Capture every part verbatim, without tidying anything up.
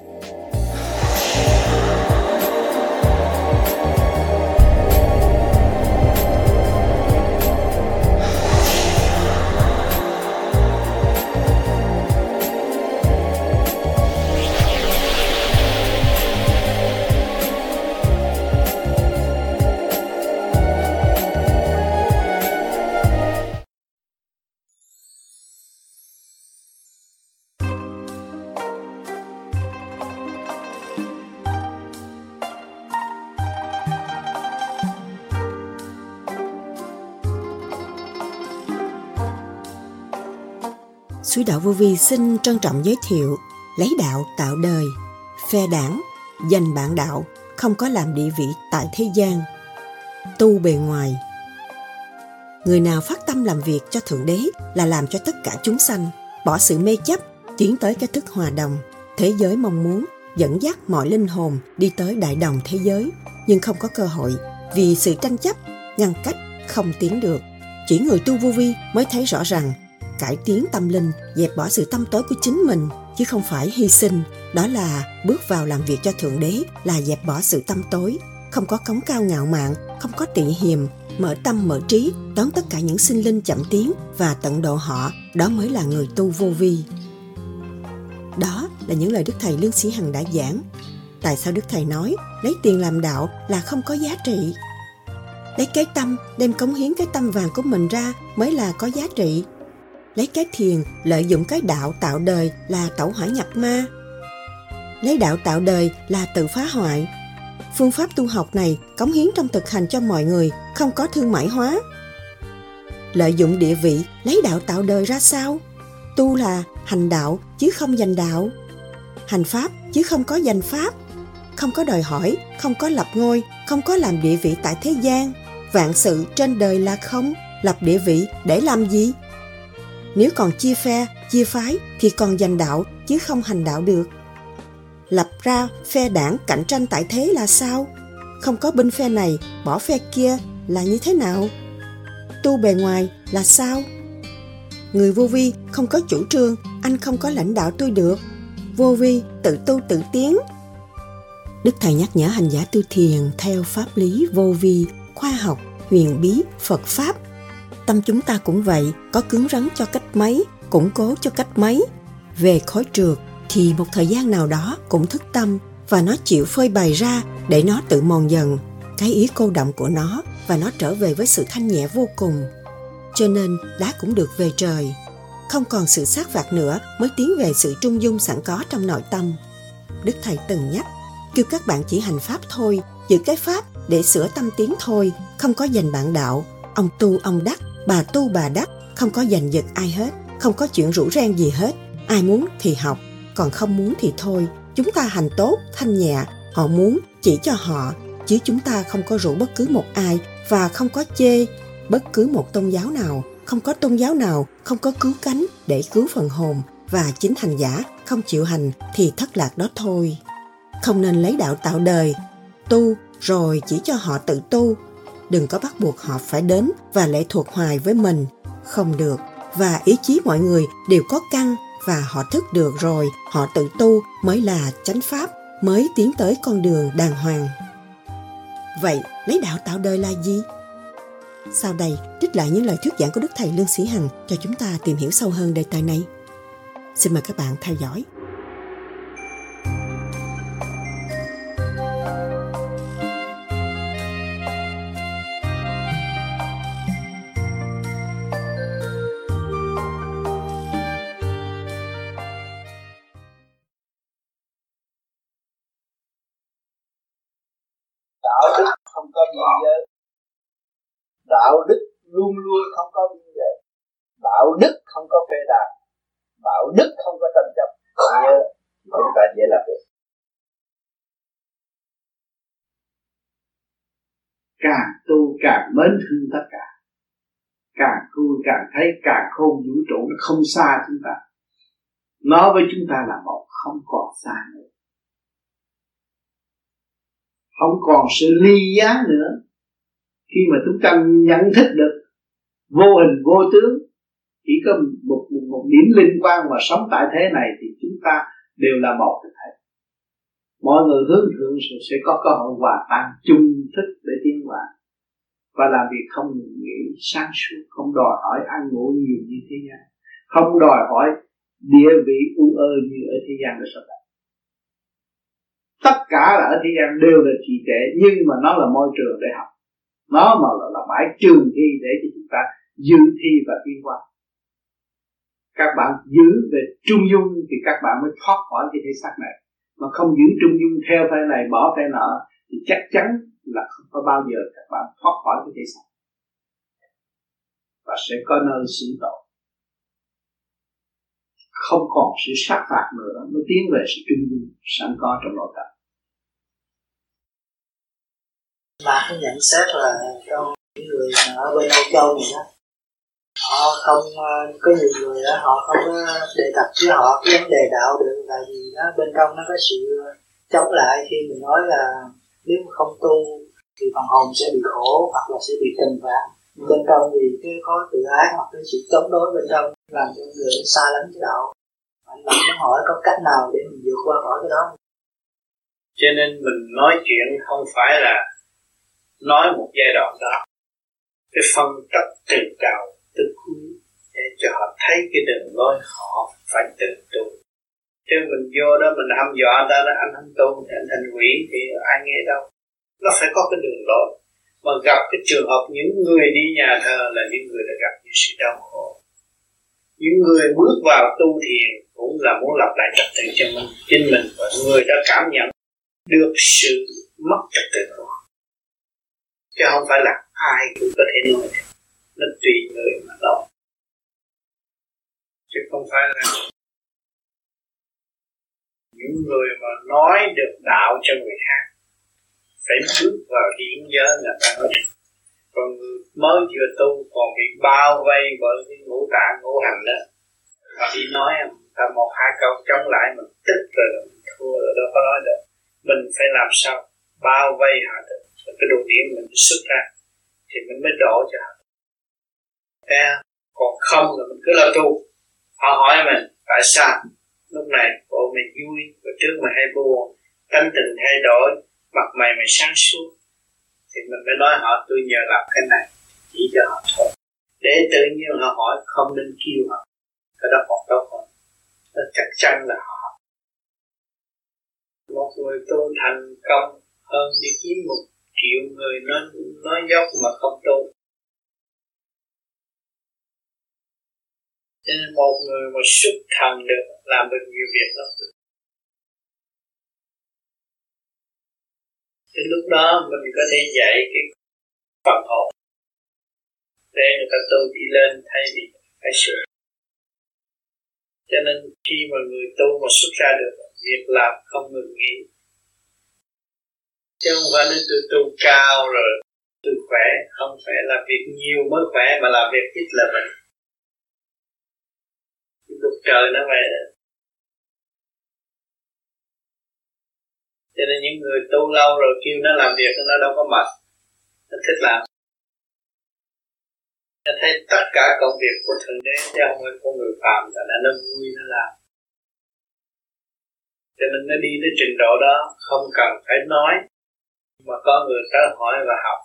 Suối Đạo Vô Vi xin trân trọng giới thiệu lấy đạo tạo đời, phe đảng, dành bạn đạo, không có làm địa vị tại thế gian, tu bề ngoài. Người nào phát tâm làm việc cho Thượng Đế là làm cho tất cả chúng sanh bỏ sự mê chấp, tiến tới cái thức hòa đồng. Thế giới mong muốn dẫn dắt mọi linh hồn đi tới đại đồng thế giới, nhưng không có cơ hội vì sự tranh chấp, ngăn cách, không tiến được. Chỉ người tu vô vi mới thấy rõ rằng cải tiến tâm linh, dẹp bỏ sự tâm tối của chính mình, chứ không phải hy sinh. Đó là bước vào làm việc cho Thượng Đế, là dẹp bỏ sự tâm tối, không có cống cao ngạo mạn, không có tị hiềm, mở tâm mở trí, đón tất cả những sinh linh chậm tiến và tận độ họ. Đó mới là người tu vô vi. Đó là những lời Đức Thầy Lương Sĩ Hằng đã giảng. Tại sao Đức Thầy nói lấy tiền làm đạo là không có giá trị? Lấy cái tâm, đem cống hiến cái tâm vàng của mình ra mới là có giá trị. Lấy cái thiền, lợi dụng cái đạo tạo đời là tẩu hỏa nhập ma. Lấy đạo tạo đời là tự phá hoại. Phương pháp tu học này cống hiến trong thực hành cho mọi người, không có thương mại hóa. Lợi dụng địa vị, lấy đạo tạo đời ra sao? Tu là hành đạo chứ không giành đạo. Hành pháp chứ không có giành pháp. Không có đòi hỏi, không có lập ngôi, không có làm địa vị tại thế gian. Vạn sự trên đời là không, lập địa vị để làm gì? Nếu còn chia phe, chia phái thì còn giành đạo chứ không hành đạo được. Lập ra phe đảng cạnh tranh tại thế là sao? Không có bên phe này, bỏ phe kia là như thế nào? Tu bề ngoài là sao? Người vô vi không có chủ trương, anh không có lãnh đạo tôi được. Vô vi tự tu tự tiến. Đức Thầy nhắc nhở hành giả tu thiền theo pháp lý vô vi, khoa học, huyền bí, Phật Pháp. Tâm chúng ta cũng vậy, có cứng rắn cho cách mấy, củng cố cho cách mấy. Về khối trượt thì một thời gian nào đó cũng thức tâm và nó chịu phơi bày ra để nó tự mòn dần cái ý cô động của nó và nó trở về với sự thanh nhẹ vô cùng. Cho nên đá cũng được về trời. Không còn sự sát phạt nữa mới tiến về sự trung dung sẵn có trong nội tâm. Đức Thầy từng nhắc, kêu các bạn chỉ hành pháp thôi, giữ cái pháp để sửa tâm tiến thôi, không có giành bạn đạo. Ông tu ông đắc, bà tu bà đắc, không có giành giật ai hết, không có chuyện rủ ren gì hết. Ai muốn thì học, còn không muốn thì thôi. Chúng ta hành tốt, thanh nhẹ, họ muốn chỉ cho họ, chứ chúng ta không có rủ bất cứ một ai và không có chê bất cứ một tôn giáo nào. Không có tôn giáo nào không có cứu cánh để cứu phần hồn, và chính hành giả không chịu hành thì thất lạc đó thôi. Không nên lấy đạo tạo đời, tu rồi chỉ cho họ tự tu. Đừng có bắt buộc họ phải đến và lệ thuộc hoài với mình, không được. Và ý chí mọi người đều có căn và họ thức được rồi, họ tự tu mới là chánh pháp, mới tiến tới con đường đàng hoàng. Vậy lấy đạo tạo đời là gì? Sau đây trích lại những lời thuyết giảng của Đức Thầy Lương Sĩ Hằng cho chúng ta tìm hiểu sâu hơn đề tài này. Xin mời các bạn theo dõi. Đạo đức không có biên giới. Đạo đức luôn luôn không có biên giới. Đạo đức không có phê đàn. Đạo đức không có tranh chấp. Nhớ chúng ta dễ làm việc. Càng tu càng mến thương tất cả, càng tu càng thấy càng khôn vũ trụ nó không xa chúng ta. Nó với chúng ta là một, không còn xa nữa, không còn sự ly gián nữa. Khi mà chúng ta nhận thức được vô hình vô tướng, chỉ có một, một, một điểm linh quan mà sống tại thế này thì chúng ta đều là một thực thể. Mọi người hướng thượng sẽ có cơ hội hòa tan chung thức để tiến hóa và làm việc không ngừng nghỉ, sáng suốt, không đòi hỏi ăn ngủ nhiều như thế gian, không đòi hỏi địa vị u ơ như ở thế gian để sống. Tất cả là ở thế gian đều là trì trệ, nhưng mà nó là môi trường để học, nó mà là, là bãi trường thi để cho chúng ta dự thi và tiến hóa. Các bạn giữ về trung dung thì các bạn mới thoát khỏi cái thể xác này, mà không giữ trung dung theo phe này bỏ phe nọ thì chắc chắn là không có bao giờ các bạn thoát khỏi cái thể xác và sẽ có nơi xử tội, không còn sự sát phạt nữa mới tiến về sự trung dung sẵn có trong nội tâm. Bà có nhận xét là trong những người ở bên Âu Châu này đó, họ không có nhiều người đó, họ không có đề cập với họ cái vấn đề đạo được, tại vì nó bên trong nó có sự chống lại khi mình nói là nếu không tu thì phần hồn sẽ bị khổ hoặc là sẽ bị trừng phạt. Bên trong thì cái có tự ái hoặc cái sự chống đối bên trong làm cho người xa lánh cái đạo. Anh bạn muốn hỏi có cách nào để mình vượt qua khỏi cái đó? Cho nên mình nói chuyện không phải là nói một giai đoạn đó, cái phân tích từ đầu từ cuối để cho họ thấy cái đường lối họ phải tự tu. Chứ mình vô đó mình hăm dọa ta là anh không tu thì anh thành quỷ thì ai nghe đâu. Nó phải có cái đường lối. Mà gặp cái trường hợp những người đi nhà thờ là những người đã gặp những sự đau khổ. Những người bước vào tu thiền cũng là muốn lập lại trật tự cho mình, chính mình, và người đã cảm nhận được sự mất trật tự của họ. Chứ không phải là ai cũng có thể nói được. Nó tùy người mà nói. Chứ không phải là những người mà nói được đạo cho người khác phải bước vào điển giới là ta nói được. Còn người mới vừa tu còn bị bao vây bởi cái ngũ tạng ngũ hành đó, họ đi nói ta một hai câu chống lại mình tức rồi mình thua rồi đâu có nói được. Mình phải làm sao bao vây họ được, cái đồ điểm mình xuất ra thì mình mới đổ cho họ. Thế còn không là mình cứ là tu. Họ hỏi mình tại sao lúc này bộ mày vui, rồi trước mày hay buồn, tâm tình thay đổi, mặt mày mày sáng suốt, thì mình mới nói họ tôi nhờ làm cái này, chỉ cho họ thôi. Để tự nhiên họ hỏi không nên kêu họ, cái đó còn tốt hơn. Nó chắc chắn là họ. Một người tu thành công hơn đi kiếm một triệu người nói, nói dốc mà không tu. Cho nên một người mà xuất thần được làm được nhiều việc lắm. Đến lúc đó mình có thể dạy cái phần hồn để người ta tu đi lên thay vì phải sửa. Cho nên khi mà người tu mà xuất ra được việc làm không ngừng nghỉ, chứ không phải nên tôi tu cao rồi tôi khỏe, không phải là việc nhiều mới khỏe mà làm việc ít là mình. Luật trời nó vậy đó. Cho nên những người tu lâu rồi kêu nó làm việc nó đâu có mệt, nó thích làm. Nó thấy tất cả công việc của Thượng Đế chứ không phải của người phàm, là nó vui nó làm. Cho nên nó đi tới trình độ đó không cần phải nói, mà có người tới hỏi và học.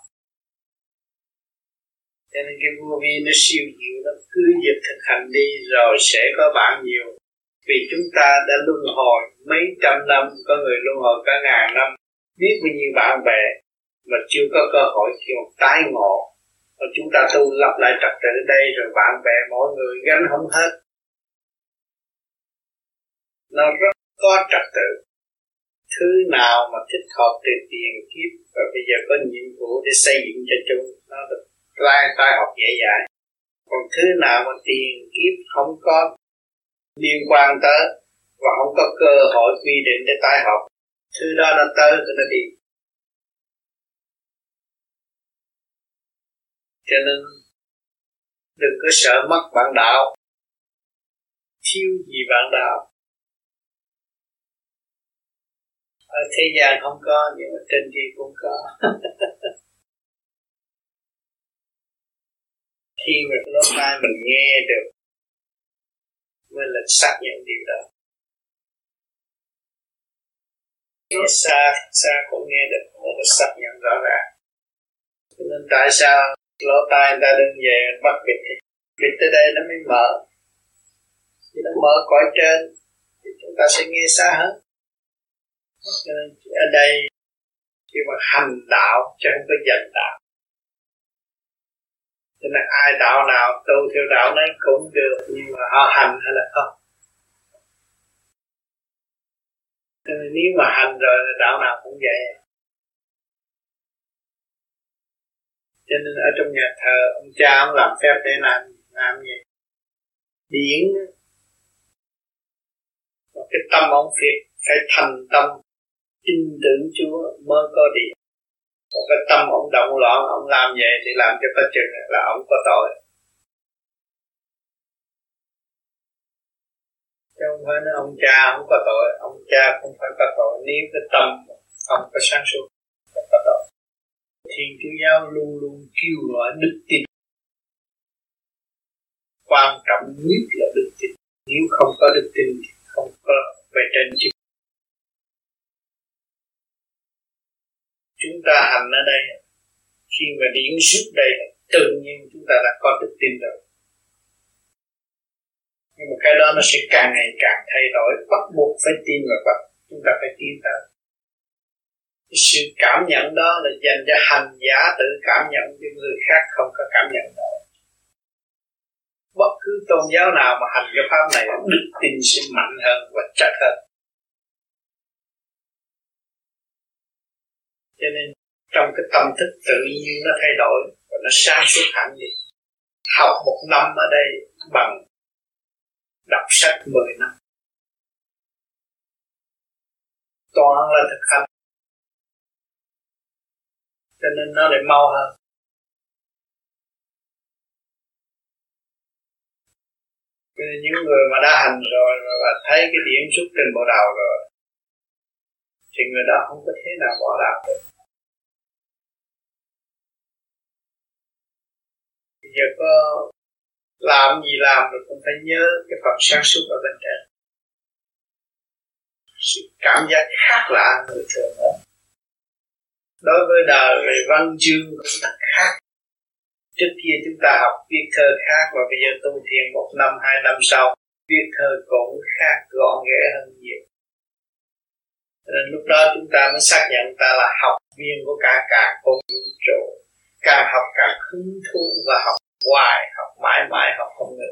Cho nên cái vô vi nó siêu diệu lắm, cứ việc thực hành đi rồi sẽ có bạn nhiều. Vì chúng ta đã luân hồi mấy trăm năm, có người luân hồi cả ngàn năm, biết bao nhiêu bạn bè mà chưa có cơ hội kiểu tái ngộ. Và chúng ta tu lập lại trật tự ở đây rồi bạn bè mỗi người gánh không hết. Nó rất có trật tự. Thứ nào mà thích hợp từ tiền kiếp và bây giờ có nhiệm vụ để xây dựng cho chúng, nó được lai tai học dễ dãi. Còn thứ nào mà tiền kiếp không có liên quan tới và không có cơ hội quy định để tai học, thứ đó nó tới thì nó đi. Cho nên đừng có sợ mất bạn đạo, thiếu gì bạn đạo. Ở thế gian không có, nhưng mà trên kia cũng có. Khi mà lúc mai mình nghe được mới là xác nhận điều đó. nghe xa xa cũng nghe được, nó được xác nhận rõ ràng. Cho nên tại sao lỗ tai người ta đứng về bắt bịt bịt tới đây nó mới mở, thì nó mở cõi trên thì chúng ta sẽ nghe xa hơn. Cho nên ở đây khi mà hành đạo chứ không có dành đạo. Cho nên ai đạo nào tu theo đạo này cũng được, nhưng mà họ hành hay là không. Cho nên nếu mà hành rồi đạo nào cũng vậy. Cho nên ở trong nhà thờ ông cha ông làm phép để làm làm gì? Điển. Và cái tâm ông Việt phải thành tâm tin tưởng Chúa mới có điện. Còn cái tâm ông động loạn, ông làm vậy thì làm cho có chừng là ông có tội. Chứ không phải nói ông cha không có tội, ông cha cũng phải có tội nếu cái tâm không có sáng suốt, không có tội. Thiên Chúa giáo luôn luôn kêu gọi đức tin. Quan trọng nhất là đức tin. Nếu không có đức tin thì không có về trên chức. Chúng ta hành ở đây, khi mà điển xuất đây, tự nhiên chúng ta đã có đức tin rồi. Nhưng mà cái đó nó sẽ càng ngày càng thay đổi, bắt buộc phải tin vào Phật, chúng ta phải tin tới. Cái sự cảm nhận đó là dành cho hành giả tự cảm nhận, chứ người khác không có cảm nhận đó. Bất cứ tôn giáo nào mà hành cái pháp này, đức tin sẽ mạnh hơn và chắc hơn. Cho nên trong cái tâm thức tự nhiên nó thay đổi và nó sáng suốt hẳn đi. Học một năm ở đây bằng đọc sách mười năm. Toàn là thực hành. Cho nên nó lại mau hơn. Cho nên những người mà đã hành rồi và thấy cái điểm xuất trên bộ đầu rồi thì người đó không có thế nào bỏ đạo được. Bây giờ có làm gì làm rồi cũng phải nhớ cái phần sáng suốt ở bên trên. Sự cảm giác khác lạ người thường đó. Đối với đời về văn chương cũng thật khác. Trước kia chúng ta học viết thơ khác, và bây giờ tu thiền một năm, hai năm sau viết thơ cũng khác, gọn ghẽ hơn nhiều. Nên lúc đó chúng ta mới xác nhận ta là học viên của cả cả con vũ trụ, càng học càng hứng thú và học hoài, học mãi mãi, học không ngừng.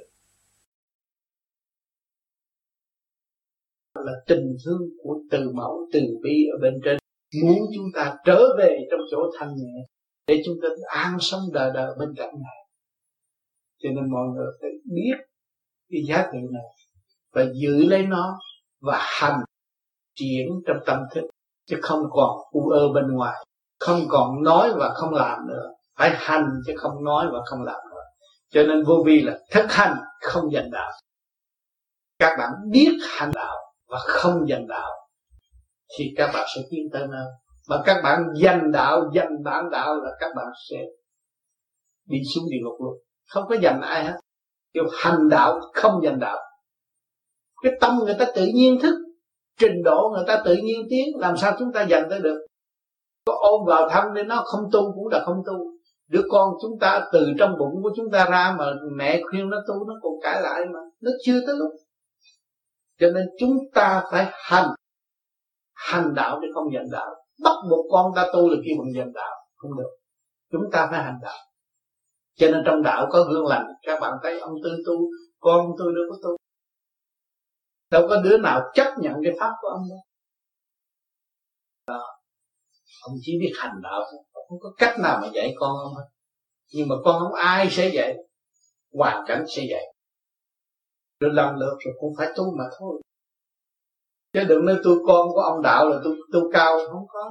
Là tình thương của từ mẫu từ bi ở bên trên, muốn chúng ta trở về trong chỗ thanh nhẹ để chúng ta an sống đời đời bên cạnh này. Cho nên mọi người phải biết cái giá trị này và giữ lấy nó và hành triển trong tâm thức, chứ không còn u ơ bên ngoài, không còn nói và không làm nữa. Phải hành chứ không nói và không làm nữa. Cho nên vô vi là thực hành không giành đạo. Các bạn biết hành đạo và không giành đạo thì các bạn sẽ tiến tới nơi. Mà các bạn giành đạo, giành bản đạo là các bạn sẽ đi xuống địa ngục luôn. Không có giành ai hết. Kêu hành đạo không giành đạo. Cái tâm người ta tự nhiên thức, trình độ người ta tự nhiên tiến, làm sao chúng ta giành tới được? Có ôm vào thân nên nó không tu cũng là không tu. Đứa con chúng ta từ trong bụng của chúng ta ra mà mẹ khuyên nó tu nó còn cãi lại mà, nó chưa tới lúc. Cho nên chúng ta phải hành, hành đạo chứ không giành đạo. Bắt buộc con ta tu là kêu bằng giành đạo, không được. Chúng ta phải hành đạo. Cho nên trong đạo có gương lành. Các bạn thấy ông Tư tu, con tôi đâu có tu. Đâu có đứa nào chấp nhận cái pháp của ông đâu. Đó. Ông chỉ biết hành đạo thôi, không có cách nào mà dạy con ông hết. Nhưng mà con không ai sẽ dạy, hoàn cảnh sẽ dạy. Rồi lần lượt rồi cũng phải tu mà thôi. Chứ đừng nói tôi con của ông đạo là tôi tu cao, không có.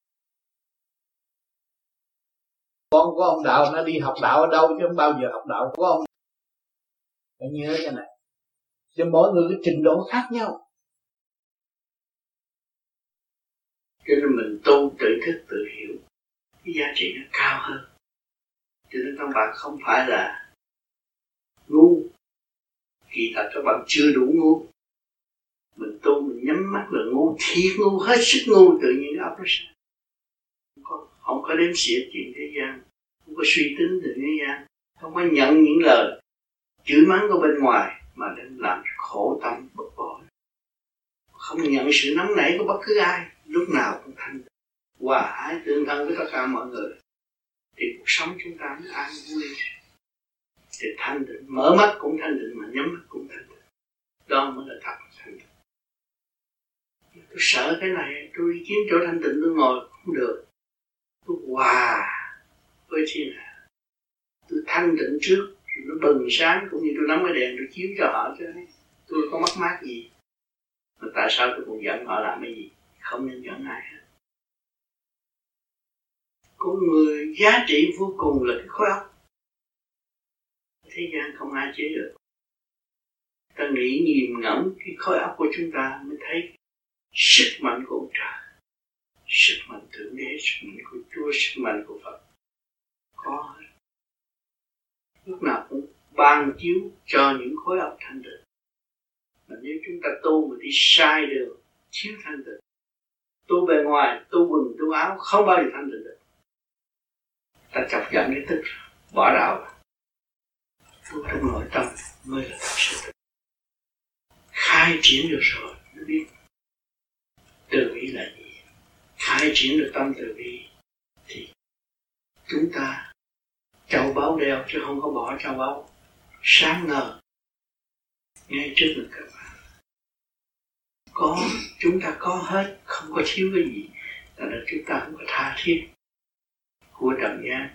Con của ông đạo nó đi học đạo ở đâu chứ không bao giờ học đạo của ông. Phải nhớ cái này. Cho mỗi người cái trình độ khác nhau. Cho nên mình tu tự thức tự hiểu, cái giá trị nó cao hơn. Cho nên các bạn không phải là ngu, kỳ thật các bạn chưa đủ ngu. Mình tu mình nhắm mắt là ngu thiệt, ngu hết sức ngu, tự nhiên óc nó sai. Không có, không có đếm xỉa chuyện thế gian, không có suy tính từ thế gian, không có nhận những lời chửi mắng của bên ngoài mà đến làm khổ tâm bực bội. Không nhận sự nóng nảy của bất cứ ai, lúc nào cũng thanh hòa ái tương thân với tất cả mọi người, thì cuộc sống chúng ta mới an vui. Thì thanh tịnh, mở mắt cũng thanh tịnh mà nhắm mắt cũng thanh tịnh, đó mới là thật thanh tịnh. Tôi sợ cái này, tôi đi kiếm chỗ thanh tịnh tôi ngồi không được, tôi hòa với thiên hạ, tôi thanh tịnh trước, nó bừng sáng, cũng như tôi nắm cái đèn tôi chiếu cho họ chứ tôi có mắc mát gì. Mà tại sao tôi còn giận họ làm cái gì? Không nên giận ai hết. Con người giá trị vô cùng là cái khối óc. Thế gian không ai chế được. Ta nghĩ nghiền ngẫm cái khối óc của chúng ta mới thấy sức mạnh của ông trời, sức mạnh thượng đế, sức mạnh của Chúa, sức mạnh của Phật có hết. Lúc nào cũng ban chiếu cho những khối óc thanh tịnh. Mà nếu chúng ta tu mà đi sai đường, thiếu thanh tịnh, tu bề ngoài, tu quần, tu áo không bao giờ thanh tịnh được. Ta chọc giận cái tức, bỏ đạo. Tu trong nội tâm mới là thật sự tịnh. Khai triển được rồi, nó biết từ bi là gì. Khai triển được tâm từ bi thì chúng ta châu báu đeo chứ không có bỏ châu báu. Sáng ngời ngay trước mặt các bạn. Có, chúng ta có hết, không có thiếu cái gì. Tại là chúng ta không có tha thiết của trần gian.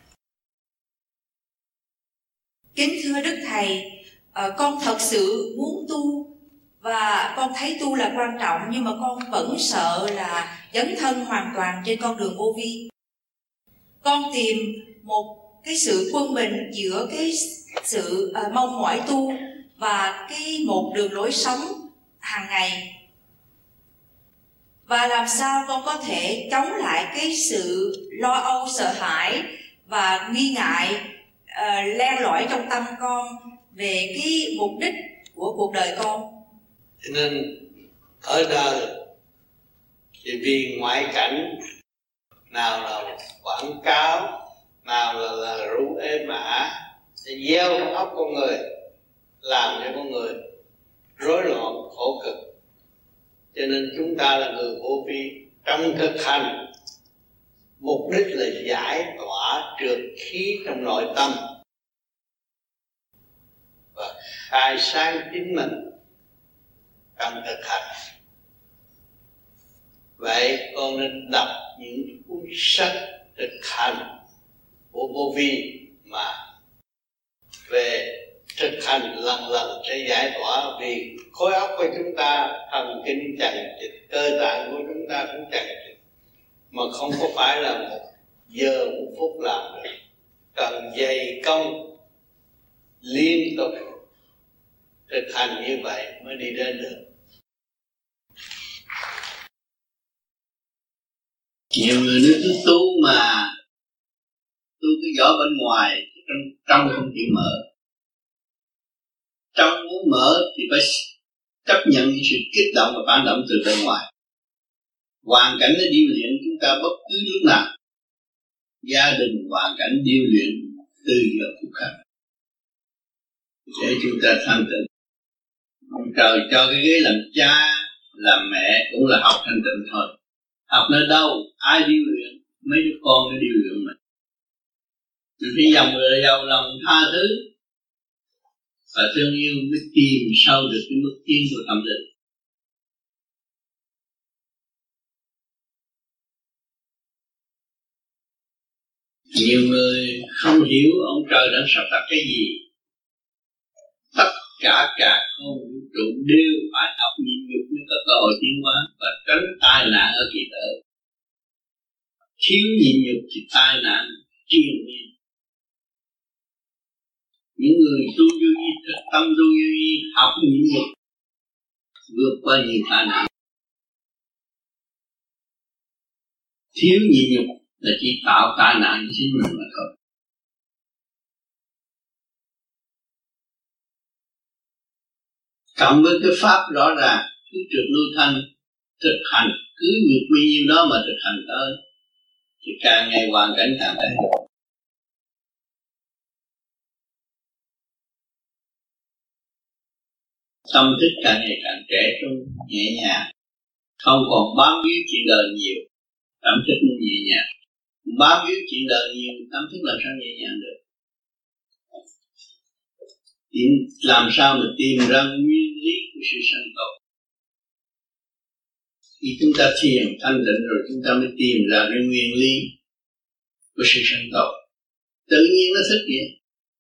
Kính thưa Đức Thầy, con thật sự muốn tu và con thấy tu là quan trọng, nhưng mà con vẫn sợ là dấn thân hoàn toàn trên con đường vô vi. Con tìm một cái sự quân bình giữa cái sự uh, mong mỏi tu và cái một đường lối sống hàng ngày. Và làm sao con có thể chống lại cái sự lo âu, sợ hãi và nghi ngại uh, len lỏi trong tâm con về cái mục đích của cuộc đời con. Cho nên ở đời thì vì ngoại cảnh, nào là quảng cáo, nào là, là rủ êm ả, thì gieo trong óc con người, làm cho con người rối loạn khổ cực. Cho nên chúng ta là người vô vi, trong thực hành mục đích là giải tỏa trượt khí trong nội tâm và khai sáng chính mình trong thực hành. Vậy con nên đọc những cuốn sách thực hành của vô vi mà về thực hành lần lần sẽ giải tỏa, vì khối óc của chúng ta, thần kinh chằng chịt, cơ tạng của chúng ta cũng chằng chịt, mà không có phải là một giờ một phút làm được, cần dày công liên tục thực hành như vậy mới đi đến được. Nhiều người nói tôi tu mà tu cái vỏ bên ngoài, trong, trong không chịu mở. Trong muốn mở thì phải chấp nhận những sự kích động và phản động từ bên ngoài. Hoàn cảnh nó điêu luyện chúng ta bất cứ lúc nào. Gia đình hoàn cảnh điêu luyện từ giờ phút khắc để chúng ta thanh tịnh. Ông trời cho cái ghế làm cha, làm mẹ cũng là học thanh tịnh thôi. Học nơi đâu, ai điêu luyện, mấy đứa con nó điêu luyện mình. Mình phải dòng người giàu lòng tha thứ và thương yêu mới tìm sâu được cái mức tiến của tâm linh. Nhiều người không hiểu ông trời đang sắp đặt cái gì. Tất cả cả không vũ trụ đều phải học nhịn nhục mới có cơ hội tiến hóa và tránh tai nạn ở kỳ tử. Thiếu nhịn nhục thì tai nạn triền miên. Những người tu vô vi, tâm tu vô vi, học nhịn nhục, vượt qua nhiều tai nạn. Thiếu nhịn nhục là chỉ tạo tai nạn cho chính mình mà thôi. Cộng với cái pháp rõ ràng, cứ trượt lưu thanh thực hành, cứ việc bao nhiêu đó mà thực hành tới thì càng ngày hoàn cảnh càng thay đổi. Tâm thức càng ngày càng trẻ trung, nhẹ nhàng, không còn bám víu chuyện đời nhiều, tâm thức nó nhẹ nhàng. Bám víu chuyện đời nhiều, tâm thức làm sao nhẹ nhàng được? Tìm, làm sao mà tìm ra nguyên lý của sự sanh tồn? Khi chúng ta thiền thanh định rồi chúng ta mới tìm ra cái nguyên lý của sự sanh tồn. Tự nhiên nó thức vậy.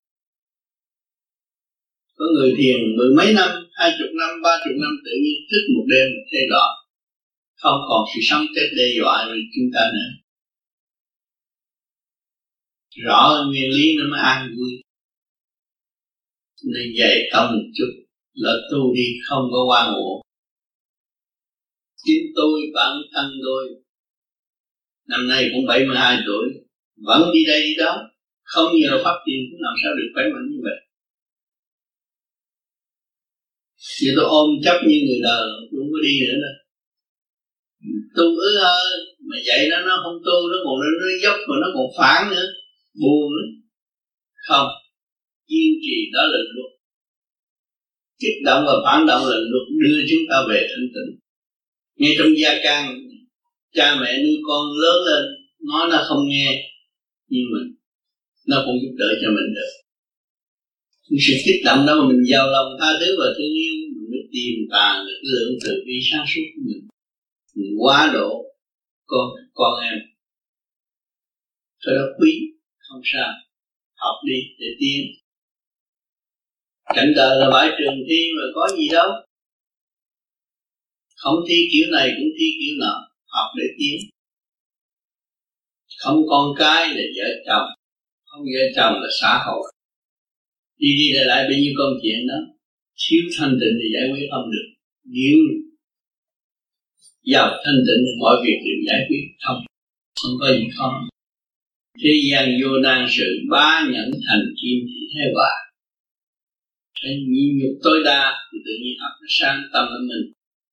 Có người thiền mười mấy năm, hai chục năm, ba chục năm tự nhiên thức một đêm một giai đoạn, không còn sự sống chết đe dọa với chúng ta nữa. Rõ nguyên lý nó mới an vui. Nên dạy tâm một chút là tu đi không có oan uổng. Chính tôi bản thân tôi năm nay cũng bảy mươi hai tuổi, vẫn đi đây đi đó, không nhờ pháp tiền cũng làm sao được khỏe mạnh như vậy. Vì tôi ôm chấp như người đời, tôi không có đi nữa đâu. Tu ứ ơ, mà dạy nó nó không tu, nó còn nó, nó dốc mà nó còn phản nữa, buồn nữa. Không, kiên trì đó là luật. Kích động và phản động là luật đưa chúng ta về thanh tịnh. Ngay trong gia can, cha mẹ nuôi con lớn lên, nói nó không nghe, nhưng mà nó cũng giúp đỡ cho mình được. Những sự kích động đó mà mình giàu lòng tha thứ và thương yêu, mình mới tìm tàng được cái lượng từ bi sáng suốt của mình. Mình quá độ con con em, cái đó quý, không sao, học đi để tiến. Cảnh đời là bãi trường thi mà có gì đâu. Không thi kiểu này cũng thi kiểu nọ, học để tiến. Không con cái là vợ chồng, không vợ chồng là xã hội. Đi đi lại lại bao nhiêu công chuyện đó, thiếu thanh tịnh thì giải quyết không được. Nếu giàu thanh tịnh thì mọi việc đều giải quyết không, không có gì khó. Thế gian vô nan sự bá nhẫn thành kim thì thế hòa. Cái nhịn nhục tối đa thì tự nhiên ấp nó sáng tâm ở mình.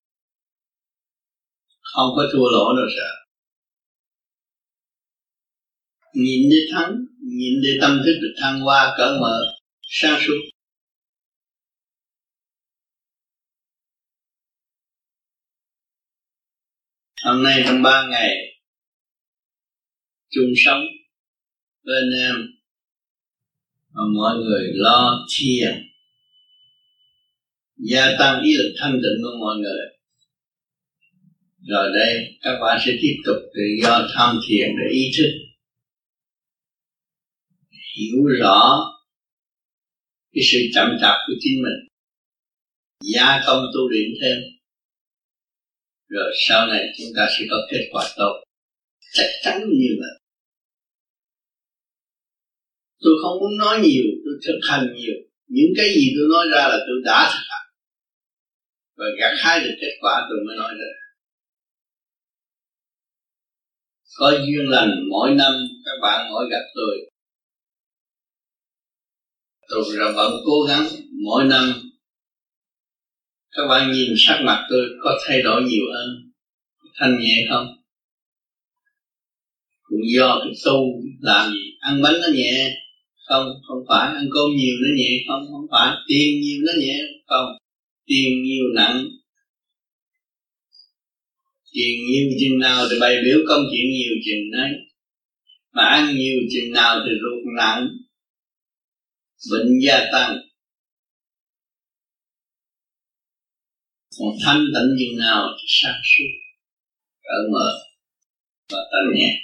Không có thua lỗ đâu sợ. Nhìn để thắng, nhìn để tâm thức được thăng hoa cởi mở, sáng suốt. Hôm nay trong ba ngày chung sống bên em và mọi người lo thiền, gia tăng ý lực thanh tịnh của mọi người. Rồi đây các bạn sẽ tiếp tục tự do tham thiền để ý thức, hiểu rõ cái sự chậm chạp của chính mình, gia công tu luyện thêm, rồi sau này chúng ta sẽ có kết quả tốt, chắc chắn như vậy. Tôi không muốn nói nhiều, tôi thực hành nhiều. Những cái gì tôi nói ra là tôi đã thực hành và gặt hái được kết quả tôi mới nói ra. Có duyên lành mỗi năm các bạn mỗi gặp tôi, tôi vẫn cố gắng mỗi năm các bạn nhìn sắc mặt tôi có thay đổi nhiều hơn, thanh nhẹ không? Cũng do cái tu làm gì, ăn bánh nó nhẹ không? Không phải. Ăn cơm nhiều nó nhẹ không? Không phải. Tiền nhiều nó nhẹ không? Tiền nhiều nặng. Tiền nhiều chừng nào thì bày biểu công chuyện nhiều chừng đấy, mà ăn nhiều chừng nào thì ruột nặng, bệnh gia tăng. Còn thanh tịnh chừng nào thì sáng suốt, cởi mở và thanh nhẹ.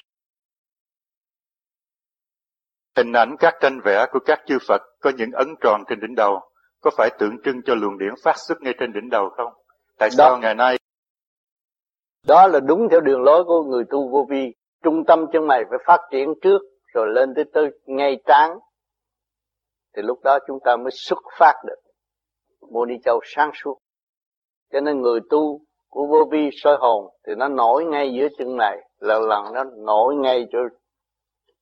Hình ảnh các tranh vẽ của các chư Phật có những ấn tròn trên đỉnh đầu, có phải tượng trưng cho luồng điển phát xuất ngay trên đỉnh đầu không? Tại đó, sao ngày nay? Đó là đúng theo đường lối của người tu vô vi. Trung tâm chân mày phải phát triển trước, rồi lên tới tới ngay trán. Thì lúc đó chúng ta mới xuất phát được Mô Ni Châu sáng suốt. Cho nên người tu của vô vi soi hồn thì nó nổi ngay giữa chân này, lần lần nó nổi ngay chỗ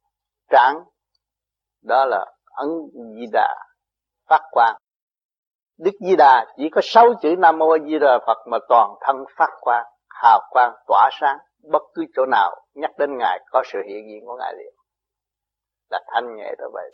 trán. Đó là ấn Di Đà phát quang. Đức Di Đà chỉ có sáu chữ Nam Mô Di Đà Phật mà toàn thân phát quang, hào quang tỏa sáng, bất cứ chỗ nào nhắc đến Ngài có sự hiện diện của Ngài liền. Là thanh nhẹ đó vậy.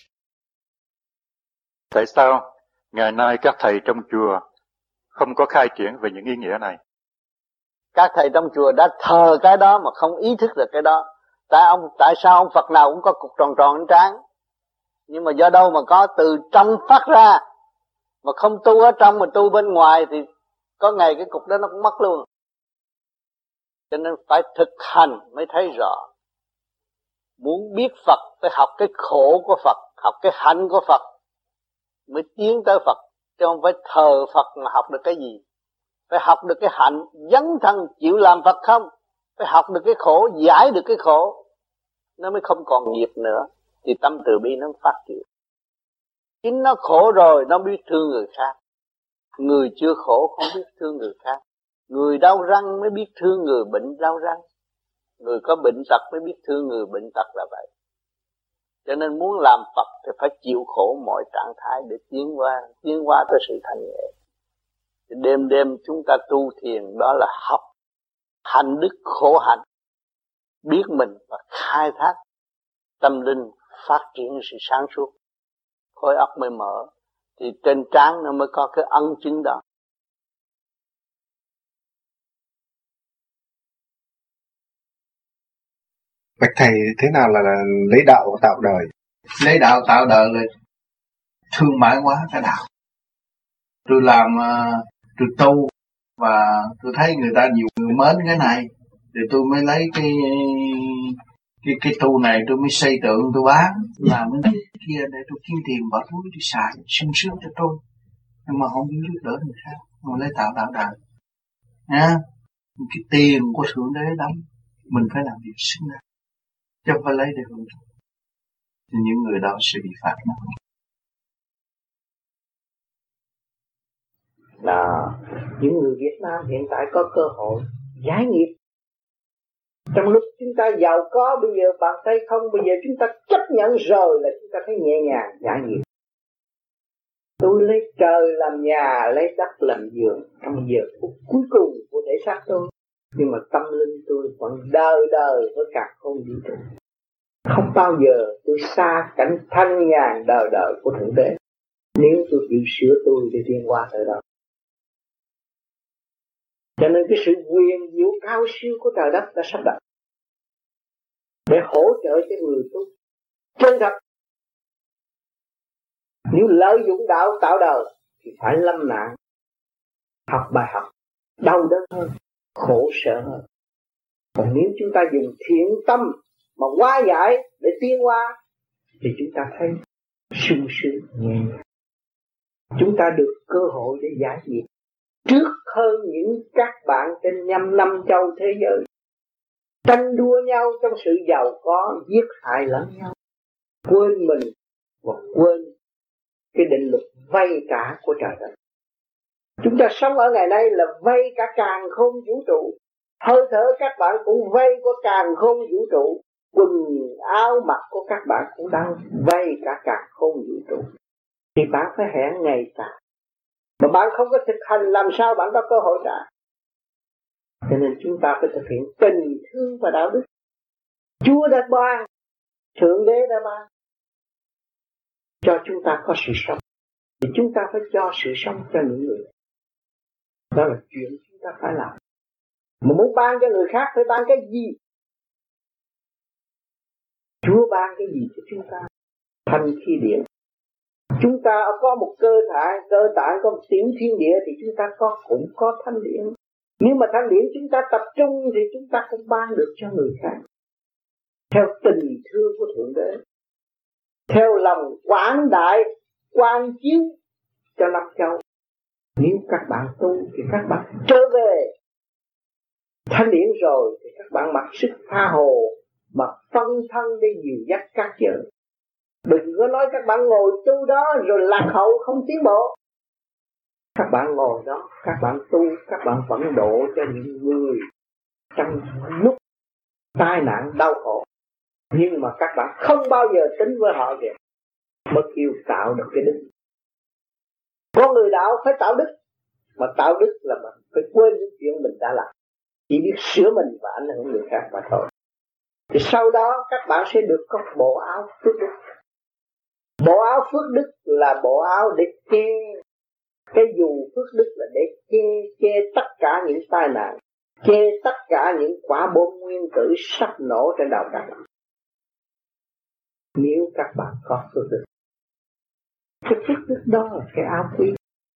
Tại sao ngày nay các thầy trong chùa không có khai triển về những ý nghĩa này? Các thầy trong chùa đã thờ cái đó mà không ý thức được cái đó. Tại ông tại sao ông Phật nào cũng có cục tròn tròn trên trán? Nhưng mà do đâu mà có, từ trong phát ra. Mà không tu ở trong mà tu bên ngoài thì có ngày cái cục đó nó cũng mất luôn. Cho nên phải thực hành mới thấy rõ. Muốn biết Phật phải học cái khổ của Phật, học cái hạnh của Phật mới tiến tới Phật. Chứ không phải thờ Phật mà học được cái gì. Phải học được cái hạnh, dấn thân chịu làm Phật không. Phải học được cái khổ, giải được cái khổ, nó mới không còn nghiệp nữa. Thì tâm từ bi nó phát triển. Chính nó khổ rồi nó biết thương người khác. Người chưa khổ không biết thương người khác. Người đau răng mới biết thương người bệnh đau răng. Người có bệnh tật mới biết thương người bệnh tật là vậy. Cho nên muốn làm Phật thì phải chịu khổ mọi trạng thái để tiến qua, tiến qua tới sự thanh nhẹ. Đêm đêm chúng ta tu thiền đó là học hành đức khổ hạnh, biết mình và khai thác tâm linh, phát triển sự sáng suốt, khối óc mới mở, thì trên trán nó mới có cái ân chứng đó. Bạch thầy, thế nào là, là lấy đạo tạo đời? Lấy đạo tạo đời là thương mại hóa cái đạo. Tôi làm, tôi tu và tôi thấy người ta nhiều người mến cái này, thì tôi mới lấy cái cái cái tu này tôi mới xây tượng tôi bán, làm cái kia để tôi kiếm tiền bỏ túi tôi xài sung sướng cho tôi, nhưng mà không biết giúp đỡ người khác, mà lấy tạo đạo đời. Nha, cái tiền của thượng đế đóng, mình phải làm việc xứng đáng, chứ không phải lấy để hưởng thụ. Thì những người đó sẽ bị phạt nặng. Là những người Việt Nam hiện tại có cơ hội giải nghiệp. Trong lúc chúng ta giàu có bây giờ bàn tay không, bây giờ chúng ta chấp nhận rồi là chúng ta thấy nhẹ nhàng giải nghiệp. Tôi lấy trời làm nhà, lấy đất làm giường trong giờ phút cuối cùng của thể xác tôi, nhưng mà tâm linh tôi vẫn đời đời với cả không vũ trụ. Không bao giờ tôi xa cảnh thanh nhàn đời đời của Thượng Đế. Nếu tôi chịu sửa tôi để tiến qua tới đó. Cho nên cái sự quyền diệu cao siêu của trời đất đã sắp đặt để hỗ trợ cho người tu chân thật. Nếu lợi dụng đạo tạo đời thì phải lâm nạn, học bài học đau đớn hơn, khổ sở hơn. Còn nếu chúng ta dùng thiện tâm mà hóa giải để tiến hóa thì chúng ta thấy sung sướng nhẹ nhàng. Chúng ta được cơ hội để giải nghiệp trước hơn những các bạn trên năm năm châu thế giới tranh đua nhau trong sự giàu có, giết hại lẫn nhau, quên mình và quên cái định luật vay trả của trời đất. Chúng ta sống ở ngày nay là vay cả càn khôn vũ trụ, hơi thở các bạn cũng vay của càn khôn vũ trụ, quần áo mặc của các bạn cũng đang vay cả càn khôn vũ trụ. Thì bạn phải hẹn ngày trả, mà bạn không có thực hành làm sao bạn có cơ hội trả. Cho nên chúng ta phải thực hiện tình thương và đạo đức. Chúa đã ban, Thượng Đế đã ban cho chúng ta có sự sống, thì chúng ta phải cho sự sống cho những người. Đó là chuyện chúng ta phải làm. Mà muốn ban cho người khác phải ban cái gì? Chúa ban cái gì cho chúng ta? Thanh khí điện. Chúng ta có một cơ thể, cơ tạng, có một tiểu thiên địa thì chúng ta có cũng có thanh điện. Nếu mà thanh điện chúng ta tập trung thì chúng ta cũng ban được cho người khác. Theo tình thương của Thượng Đế, theo lòng quảng đại, quan chiếu cho năm châu. Nếu các bạn tu thì các bạn trở về thanh điển rồi thì các bạn mặc sức tha hồ mà phân thân để dìu dắt các giới. Đừng có nói các bạn ngồi tu đó rồi lạc hậu không tiến bộ. Các bạn ngồi đó, các bạn tu, các bạn vẫn độ cho những người trong lúc tai nạn đau khổ. Nhưng mà các bạn không bao giờ tính với họ kìa. Mất yêu tạo được cái đức. Con người đạo phải tạo đức, mà tạo đức là mình phải quên những chuyện mình đã làm, chỉ biết sửa mình và ảnh hưởng người khác mà thôi. Thì sau đó các bạn sẽ được có bộ áo phước đức. Bộ áo phước đức là bộ áo để che, cái dù phước đức là để che che tất cả những tai nạn, che tất cả những quả bom nguyên tử sắp nổ trên đầu các bạn. Nếu các bạn có phước đức, cái phước đức đó là cái áo quý.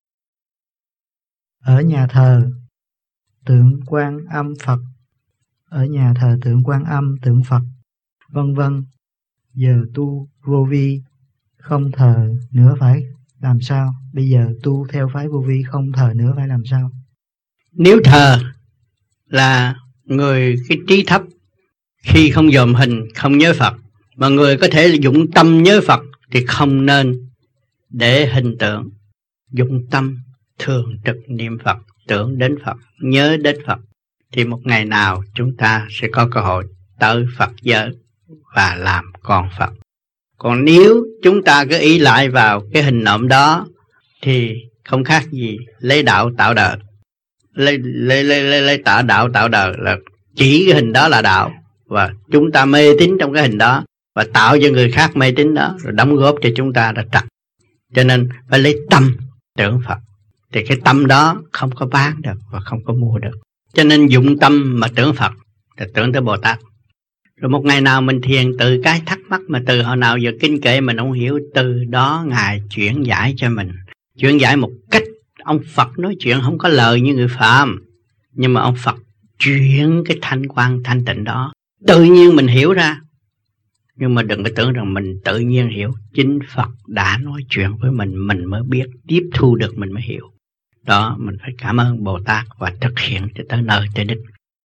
Ở nhà thờ tượng Quan Âm Phật, ở nhà thờ tượng Quan Âm, tượng Phật, vân vân, giờ tu vô vi không thờ nữa phải làm sao? Bây giờ tu theo phái vô vi không thờ nữa phải làm sao? Nếu thờ là người cái trí thấp, khi không dòm hình, không nhớ Phật, mà người có thể dụng tâm nhớ Phật thì không nên để hình tượng. Dụng tâm thường trực niệm Phật, tưởng đến Phật, nhớ đến Phật, thì một ngày nào chúng ta sẽ có cơ hội tới Phật giới và làm con Phật. Còn nếu chúng ta cứ ý lại vào cái hình nộm đó thì không khác gì lấy đạo tạo đời. Lấy, lấy, lấy, lấy, lấy tạo đạo tạo đời là chỉ cái hình đó là đạo, và chúng ta mê tín trong cái hình đó và tạo cho người khác mê tín đó, rồi đóng góp cho chúng ta là trật. Cho nên phải lấy tâm tưởng Phật, thì cái tâm đó không có bán được và không có mua được. Cho nên dụng tâm mà tưởng Phật thì tưởng tới Bồ Tát. Rồi một ngày nào mình thiền từ cái thắc mắc mà từ hồi nào giờ kinh kệ mình không hiểu, từ đó Ngài chuyển giải cho mình. Chuyển giải một cách ông Phật nói chuyện không có lời như người phàm, nhưng mà ông Phật chuyển cái thanh quan thanh tịnh đó, tự nhiên mình hiểu ra. Nhưng mà đừng có tưởng rằng mình tự nhiên hiểu, chính Phật đã nói chuyện với mình, mình mới biết, tiếp thu được mình mới hiểu. Đó, mình phải cảm ơn Bồ Tát và thực hiện cho tới nơi tới đích.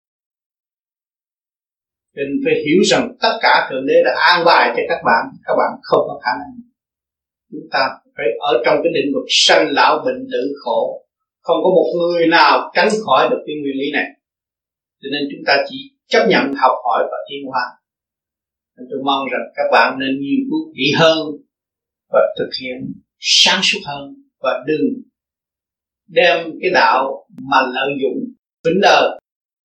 Nên phải hiểu rằng tất cả Thượng Đế đã an bài cho các bạn, các bạn không có khả năng. Chúng ta phải ở trong cái định luật sanh lão bệnh tử khổ, không có một người nào tránh khỏi được cái nguyên lý này. Cho nên chúng ta chỉ chấp nhận học hỏi và tiến hóa. Nên tôi mong rằng các bạn nên nghiên cứu kỹ hơn và thực hiện sáng suốt hơn, và đừng đem cái đạo mà lợi dụng vĩnh đời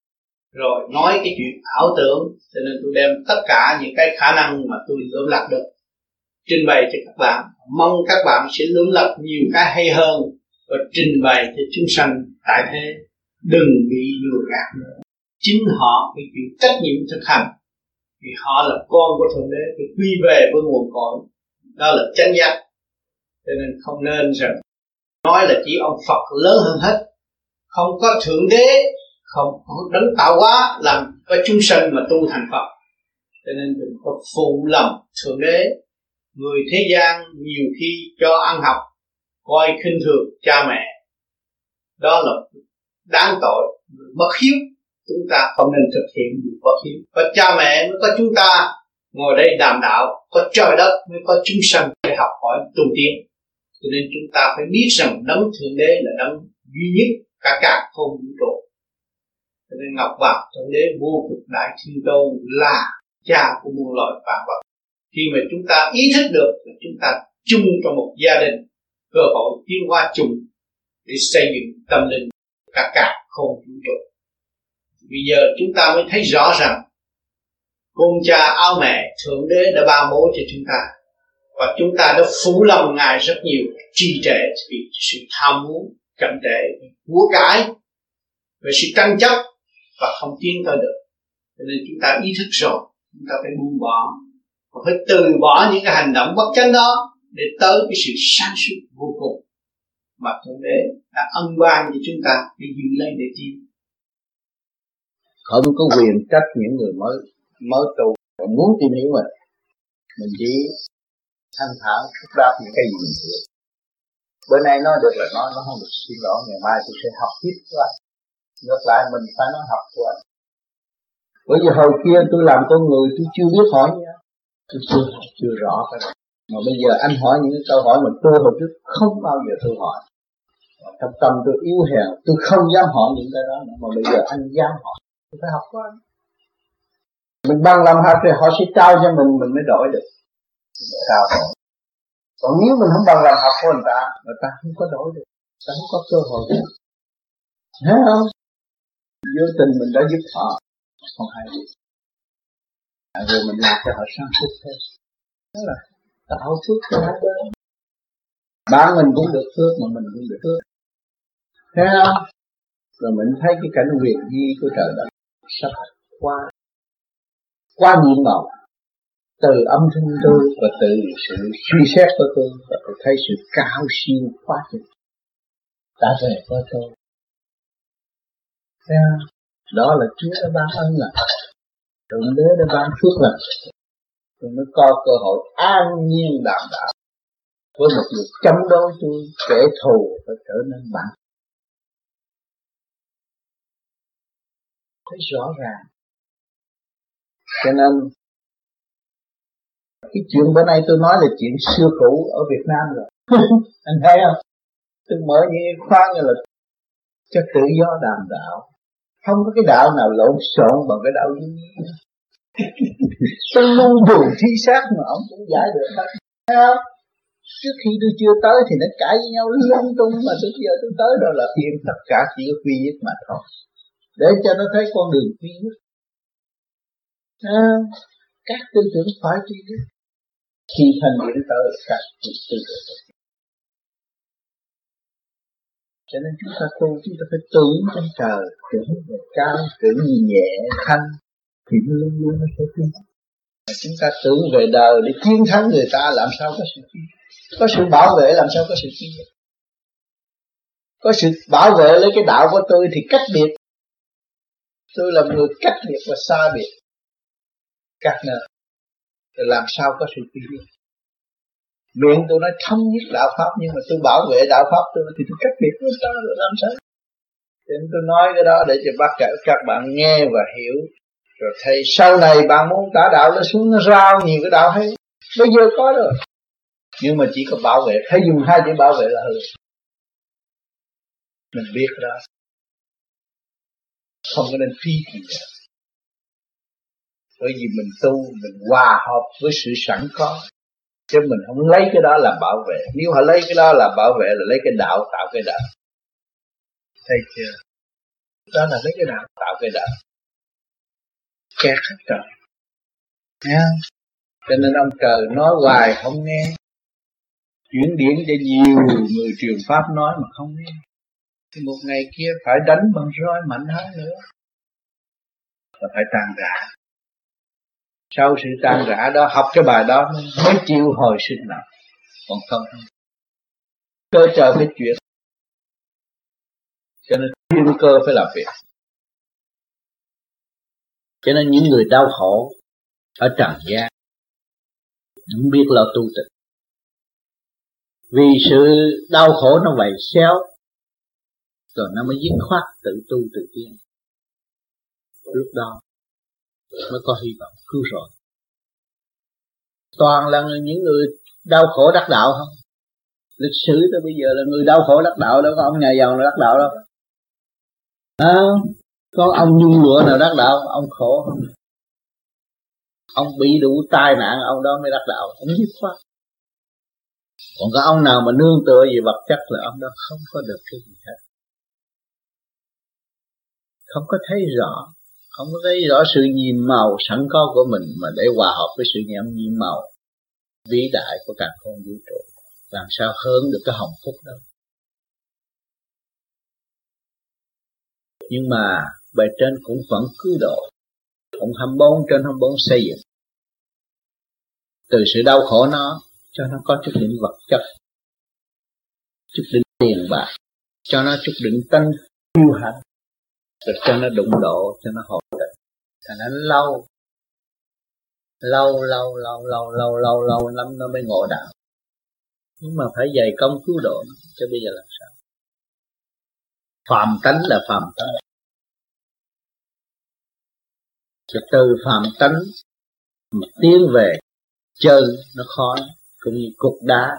rồi nói cái chuyện ảo tưởng. Cho nên tôi đem tất cả những cái khả năng mà tôi lượm lặt được trình bày cho các bạn, mong các bạn sẽ lượm lặt nhiều cái hay hơn và trình bày cho chúng sanh tại thế, đừng bị lừa gạt nữa. Chính họ phải chịu trách nhiệm thực hành, vì họ là con của Thượng Đế, phải quy về với nguồn cội, đó là chánh giác. Cho nên không nên rằng nói là chỉ ông Phật lớn hơn hết, không có Thượng Đế, không có đấng tạo hóa làm có chúng sanh mà tu thành Phật. Cho nên đừng có phụ lòng Thượng Đế. Người thế gian nhiều khi cho ăn học, coi khinh thường cha mẹ, đó là đáng tội, bất hiếu. Chúng ta không nên thực hiện điều bất hiếu. Có cha mẹ mới có chúng ta ngồi đây đàm đạo, có trời đất mới có chúng sanh để học hỏi tu tiến. Cho nên chúng ta phải biết rằng đấng Thượng Đế là đấng duy nhất cả cả không vũ trụ. Cho nên Ngọc Hoàng Thượng Đế vô cực đại thiên tôn là cha của muôn loài vạn vật. Khi mà chúng ta ý thức được là chúng ta chung trong một gia đình, cơ hội tiến hóa chung để xây dựng tâm linh cả cả không vũ trụ. Bây giờ chúng ta mới thấy rõ rằng côn cha áo mẹ Thượng Đế đã ban bố cho chúng ta, và chúng ta đã phụ lòng Ngài rất nhiều, trì trệ vì sự tham muốn, chậm trễ của cải, về sự tranh chấp và không tiến tới được. Cho nên chúng ta ý thức rồi, chúng ta phải buông bỏ và phải từ bỏ những cái hành động bất chánh đó để tới cái sự sáng suốt vô cùng mà Thượng Đế đã ân ban cho chúng ta để giữ lấy để tiến. Không có quyền trách những người mới mới tu và muốn tìm hiểu mình. Mình chỉ thanh thản phúc đáp những cái gì mình hiểu. Bữa nay nói được là nói, nó không được xin lỗi, ngày mai tôi sẽ học tiếp của anh. Ngược lại mình phải nói học của anh. Bởi vì hồi kia tôi làm con người tôi chưa biết hỏi gì, tôi chưa chưa rõ cái đó. Mà bây giờ anh hỏi những cái câu hỏi mà tôi hồi trước không bao giờ tôi hỏi. Trong tâm tôi yếu hèn, tôi không dám hỏi những cái đó nữa. Mà bây giờ anh dám hỏi, tôi phải học của anh. Mình bằng lòng học thì họ sẽ trao cho mình, mình mới đổi được. Trao đổi. Còn nếu mình không bằng lòng học của người ta, người ta không có đổi được, người ta không có cơ hội được. Thấy không? Vô tình mình đã giúp họ, không hay gì. À, rồi mình làm cho họ sáng suốt thôi. Đó là tạo phước cho hai bên. Bạn mình cũng được phước mà mình cũng được phước. Thấy không? Rồi mình thấy cái cảnh quyền di của trời đất sắp qua qua nhiệm màu từ âm thanh tôi và từ sự suy xét của tôi, và tôi thấy sự cao siêu quá trình đã về với tôi. Thấy không? Đó là Chúa đã ban ân là Thượng Đế đã ban phước là tôi mới có cơ hội an nhiên đạm đạo với một người chống đối tôi, kẻ thù phải trở nên bạn. Thấy rõ ràng. Cho nên cái chuyện bữa nay tôi nói là chuyện xưa cũ ở Việt Nam rồi. Anh thấy không? Tôi mở những khóa như là cho tự do đàm đạo. Không có cái đạo nào lộn xộn bằng cái đạo duy nhiên. Tôi ngu buồn thi xác mà ông cũng giải được hết. Thấy không? Trước khi tôi chưa tới thì nó cãi với nhau lung tung, mà tôi giờ tôi tới đó là tìm tất cả chỉ có quy nhất mà thôi. Để cho nó thấy con đường quy nhất. À, các tư tưởng phải quy nhất. Khi thành điện tới các tư tưởng. Cho nên chúng ta tu, chúng ta phải tưởng trên trời, tưởng về cao, tưởng nhẹ thanh, thì luôn luôn nó sẽ tiến. Chúng ta tưởng về đời để chiến thắng người ta, làm sao có sự tiến? Có sự bảo vệ làm sao có sự tiến? Có sự bảo vệ lấy cái đạo của tôi thì cách biệt. Tôi là người cách biệt và xa biệt các nơi, rồi làm sao có sự tiến? Miệng tôi nói thống nhất đạo pháp, nhưng mà tôi bảo vệ đạo pháp tôi thì tôi cách biệt với ta, rồi làm sao? Cho nên tôi nói cái đó để cho bác cả các bạn nghe và hiểu, rồi thầy sau này bạn muốn tả đạo nó xuống nó rao nhiều cái đạo hay, bây giờ có rồi, nhưng mà chỉ có bảo vệ, phải dùng hai chữ bảo vệ là hư. Mình biết đó, không có nên phi gì nữa. Bởi vì mình tu, mình hòa hợp với sự sẵn có, chứ mình không lấy cái đó làm bảo vệ. Nếu họ lấy cái đó làm bảo vệ là lấy cái đạo tạo cái đạo. Thấy chưa? Đó là lấy cái đạo tạo cái đạo. Kẹt hết trời. Nghe không? Cho nên ông trời nói hoài không nghe. Chuyển điển cho nhiều người truyền pháp nói mà không nghe. Thì một ngày kia phải đánh bằng roi mạnh hơn nữa. Và phải tàn rã. Sau sự tàn rã đó, học cái bài đó mới chịu hồi sinh nào. Còn không không. Cơ trời phải chuyện. Cho nên thiên cơ phải làm việc. Cho nên những người đau khổ ở trần gian không biết lo tu tịnh. Vì sự đau khổ nó vầy xéo, rồi nó mới dứt khoát tự tu tự tiến. Lúc đó mới có hy vọng cứu rỗi. Toàn là những người đau khổ đắc đạo không? Lịch sử tới bây giờ là người đau khổ đắc đạo, đâu có ông nhà giàu nào đắc đạo đâu. À, có ông nhung lụa nào đắc đạo, ông khổ không? Ông bị đủ tai nạn, ông đó mới đắc đạo, ông dứt khoát. Còn có ông nào mà nương tựa về vật chất là ông đó không có được cái gì hết. Không có thấy rõ, không có thấy rõ sự nhiệm màu sẵn có của mình mà để hòa hợp với sự nhiệm nhiệm màu vĩ đại của cả con vũ trụ. Làm sao hướng được cái hồng phúc đó. Nhưng mà bề trên cũng vẫn cứu độ, cũng hai mươi bốn trên hai mươi bốn xây dựng. Từ sự đau khổ nó, cho nó có chút đỉnh vật chất, chút đỉnh tiền bạc, cho nó chút đỉnh tánh yêu hạnh, rồi cho nó đụng độ, cho nó hồi định. Thành nó lâu, lâu, lâu, lâu, lâu, lâu, lâu, lâu lắm nó mới ngộ đạo. Nhưng mà phải dày công cứu độ nó, chứ bây giờ làm sao? Phàm tánh là phàm tánh. Chứ từ phàm tánh mà tiến về chơi nó khó, cũng như cục đá.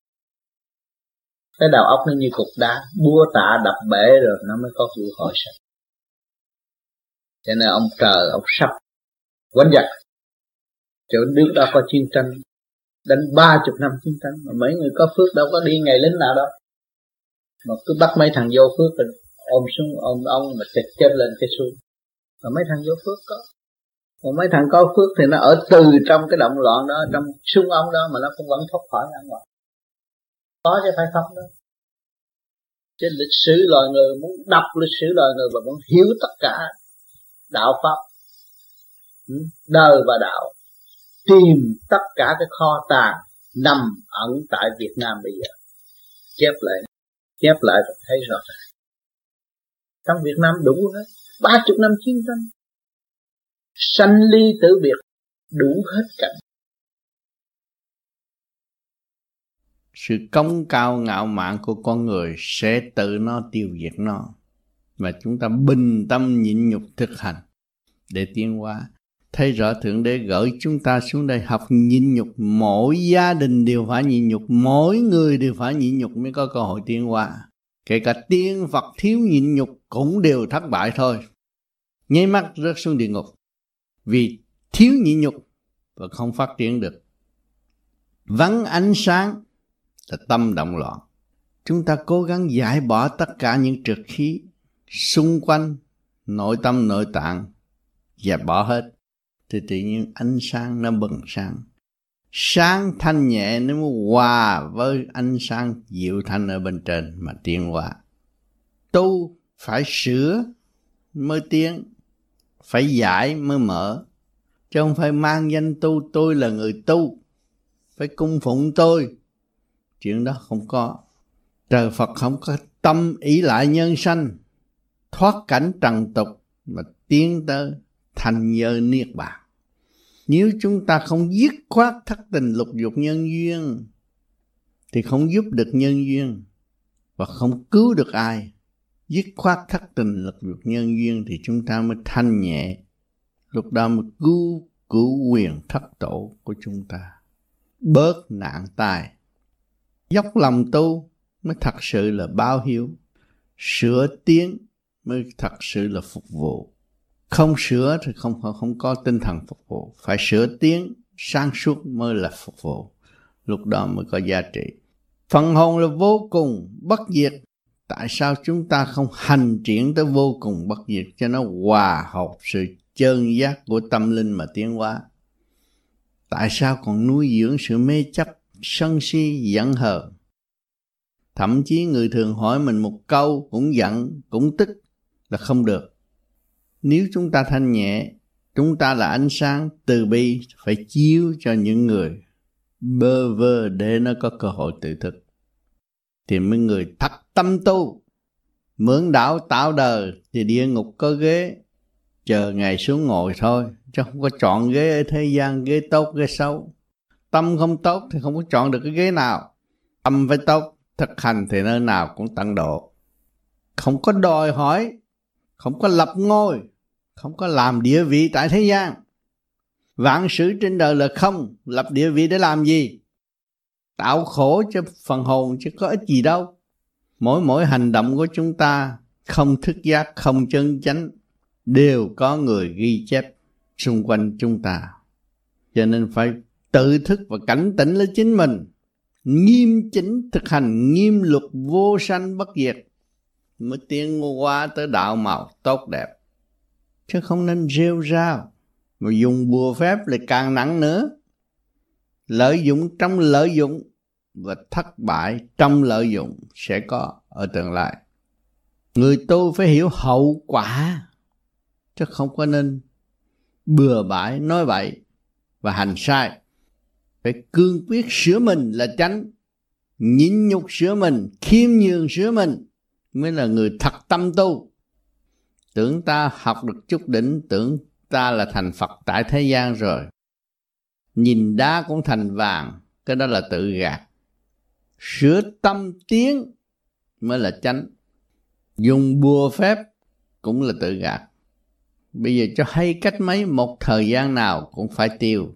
Cái đầu óc nó như cục đá, búa tạ đập bể rồi nó mới có vụ hồi sinh. Cho nên ông trời, ông sắp quánh giặc. Chỗ nước đó có chiến tranh, đánh ba chục năm chiến tranh, mà mấy người có phước đâu có đi ngày lính nào đâu, mà cứ bắt mấy thằng vô phước rồi ôm xuống ôm ông mà chật chép lên cái xuống. Mà mấy thằng vô phước có, còn mấy thằng có phước thì nó ở từ trong cái động loạn đó, trong súng ống đó mà nó cũng vẫn thoát khỏi ra ngoài. Có chứ phải không đó. Trên lịch sử loài người, muốn đọc lịch sử loài người và muốn hiểu tất cả đạo pháp, đời và đạo, tìm tất cả cái kho tàng nằm ẩn tại Việt Nam bây giờ, chép lại, chép lại và thấy rõ ràng. Trong Việt Nam đủ hết, ba chục năm chiến tranh, sanh ly tử biệt, đủ hết cảnh. Sự cống cao ngạo mạn của con người sẽ tự nó tiêu diệt nó, mà chúng ta bình tâm nhịn nhục thực hành để tiến hóa. Thấy rõ Thượng Đế gửi chúng ta xuống đây học nhịn nhục, mỗi gia đình đều phải nhịn nhục, mỗi người đều phải nhịn nhục mới có cơ hội tiến hóa. Kể cả tiên Phật thiếu nhịn nhục cũng đều thất bại thôi, nháy mắt rớt xuống địa ngục, vì thiếu nhịn nhục và không phát triển được. Vắng ánh sáng là tâm động loạn. Chúng ta cố gắng giải bỏ tất cả những trượt khí xung quanh nội tâm nội tạng, dẹp bỏ hết, thì tự nhiên ánh sáng nó bừng sáng. Sáng thanh nhẹ nó mới hòa với ánh sáng dịu thanh ở bên trên mà tiến hóa. Tu phải sửa mới tiến, phải giải mới mở, chứ không phải mang danh tu, tôi là người tu, phải cung phụng tôi. Chuyện đó không có. Trời Phật không có tâm ý lại nhân sanh, thoát cảnh trần tục mà tiến tới thành giới niết bàn. Nếu chúng ta không dứt khoát thất tình lục dục nhân duyên thì không giúp được nhân duyên và không cứu được ai. Dứt khoát thất tình lục dục nhân duyên thì chúng ta mới thanh nhẹ, lúc đó mới cứu cứu quyền thất tổ của chúng ta, bớt nạn tai. Dốc lòng tu mới thật sự là báo hiếu, sửa tiến mới thật sự là phục vụ. Không sửa thì không, không có tinh thần phục vụ. Phải sửa tiến, sáng suốt mới là phục vụ. Lúc đó mới có giá trị. Phần hồn là vô cùng bất diệt. Tại sao chúng ta không hành triển tới vô cùng bất diệt cho nó hòa hợp sự chân giác của tâm linh mà tiến hóa? Tại sao còn nuôi dưỡng sự mê chấp, sân si, giận hờn? Thậm chí người thường hỏi mình một câu cũng giận, cũng tức là không được. Nếu chúng ta thanh nhẹ, chúng ta là ánh sáng từ bi, phải chiếu cho những người bơ vơ để nó có cơ hội tự thức. Thì mấy người thật tâm tu, mượn đạo tạo đời thì địa ngục có ghế, chờ ngày xuống ngồi thôi, chứ không có chọn ghế ở thế gian, ghế tốt, ghế xấu. Tâm không tốt thì không có chọn được cái ghế nào. Tâm phải tốt, thực hành thì nơi nào cũng tận độ. Không có đòi hỏi, không có lập ngôi, không có làm địa vị tại thế gian. Vạn sự trên đời là không, lập địa vị để làm gì? Tạo khổ cho phần hồn chứ có ích gì đâu. Mỗi mỗi hành động của chúng ta không thức giác, không chân chánh, đều có người ghi chép xung quanh chúng ta. Cho nên phải tự thức và cảnh tỉnh lấy chính mình, nghiêm chỉnh thực hành nghiêm luật vô sanh bất diệt, mới tiến qua tới đạo màu tốt đẹp. Chứ không nên rêu rao mà dùng bùa phép lại càng nặng nữa. Lợi dụng trong lợi dụng và thất bại trong lợi dụng sẽ có ở tương lai. Người tu phải hiểu hậu quả, chứ không có nên bừa bãi nói bậy và hành sai. Phải cương quyết sửa mình là chánh, nhịn nhục sửa mình, khiêm nhường sửa mình mới là người thật tâm tu. Tưởng ta học được chút đỉnh, tưởng ta là thành Phật tại thế gian rồi. Nhìn đá cũng thành vàng, cái đó là tự gạt. Sửa tâm tiến mới là chánh. Dùng bùa phép cũng là tự gạt. Bây giờ cho hay cách mấy, một thời gian nào cũng phải tiêu.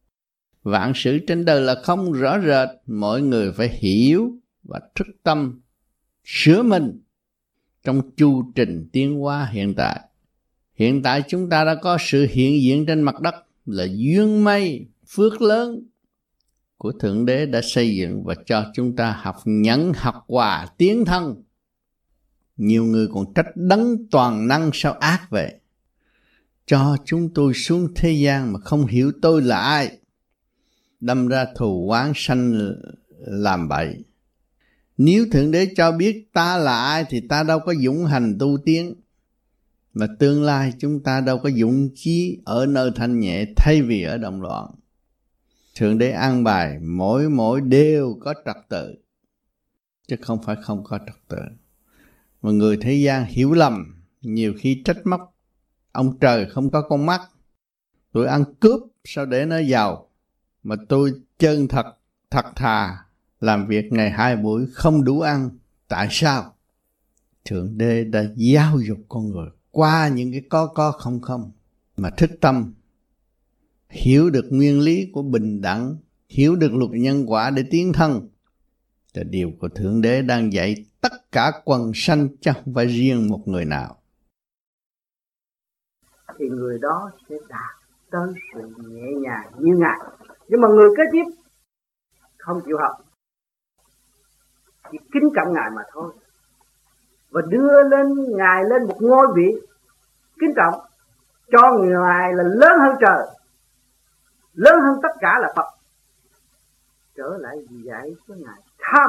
Vạn sự trên đời là không rõ rệt, mỗi người phải hiểu và thức tâm sửa mình trong chu trình tiến hóa hiện tại. Hiện tại chúng ta đã có sự hiện diện trên mặt đất là duyên may, phước lớn của Thượng Đế đã xây dựng và cho chúng ta học nhẫn, học hòa, tiến thân. Nhiều người còn trách đấng toàn năng sao ác vậy. Cho chúng tôi xuống thế gian mà không hiểu tôi là ai, đâm ra thù oán sanh làm bậy. Nếu Thượng Đế cho biết ta là ai thì ta đâu có dũng hành tu tiến, mà tương lai chúng ta đâu có dũng chí ở nơi thanh nhẹ thay vì ở động loạn. Thượng Đế an bài mỗi mỗi đều có trật tự, chứ không phải không có trật tự. Mà người thế gian hiểu lầm, nhiều khi trách móc ông trời không có con mắt. Tôi ăn cướp sao để nó giàu, mà tôi chân thật, thật thà, làm việc ngày hai buổi không đủ ăn. Tại sao? Thượng Đế đã giáo dục con người qua những cái có có không không, mà thức tâm, hiểu được nguyên lý của bình đẳng, hiểu được luật nhân quả để tiến thân. Là điều của Thượng Đế đang dạy tất cả quần sanh, chứ không phải riêng một người nào. Thì người đó sẽ đạt tới sự nhẹ nhàng như Ngài. Nhưng mà người kế tiếp không chịu học, chỉ kính trọng Ngài mà thôi, và đưa lên Ngài lên một ngôi vị kính trọng, cho Ngài là lớn hơn trời, lớn hơn tất cả là Phật. Trở lại vì vậy với Ngài tham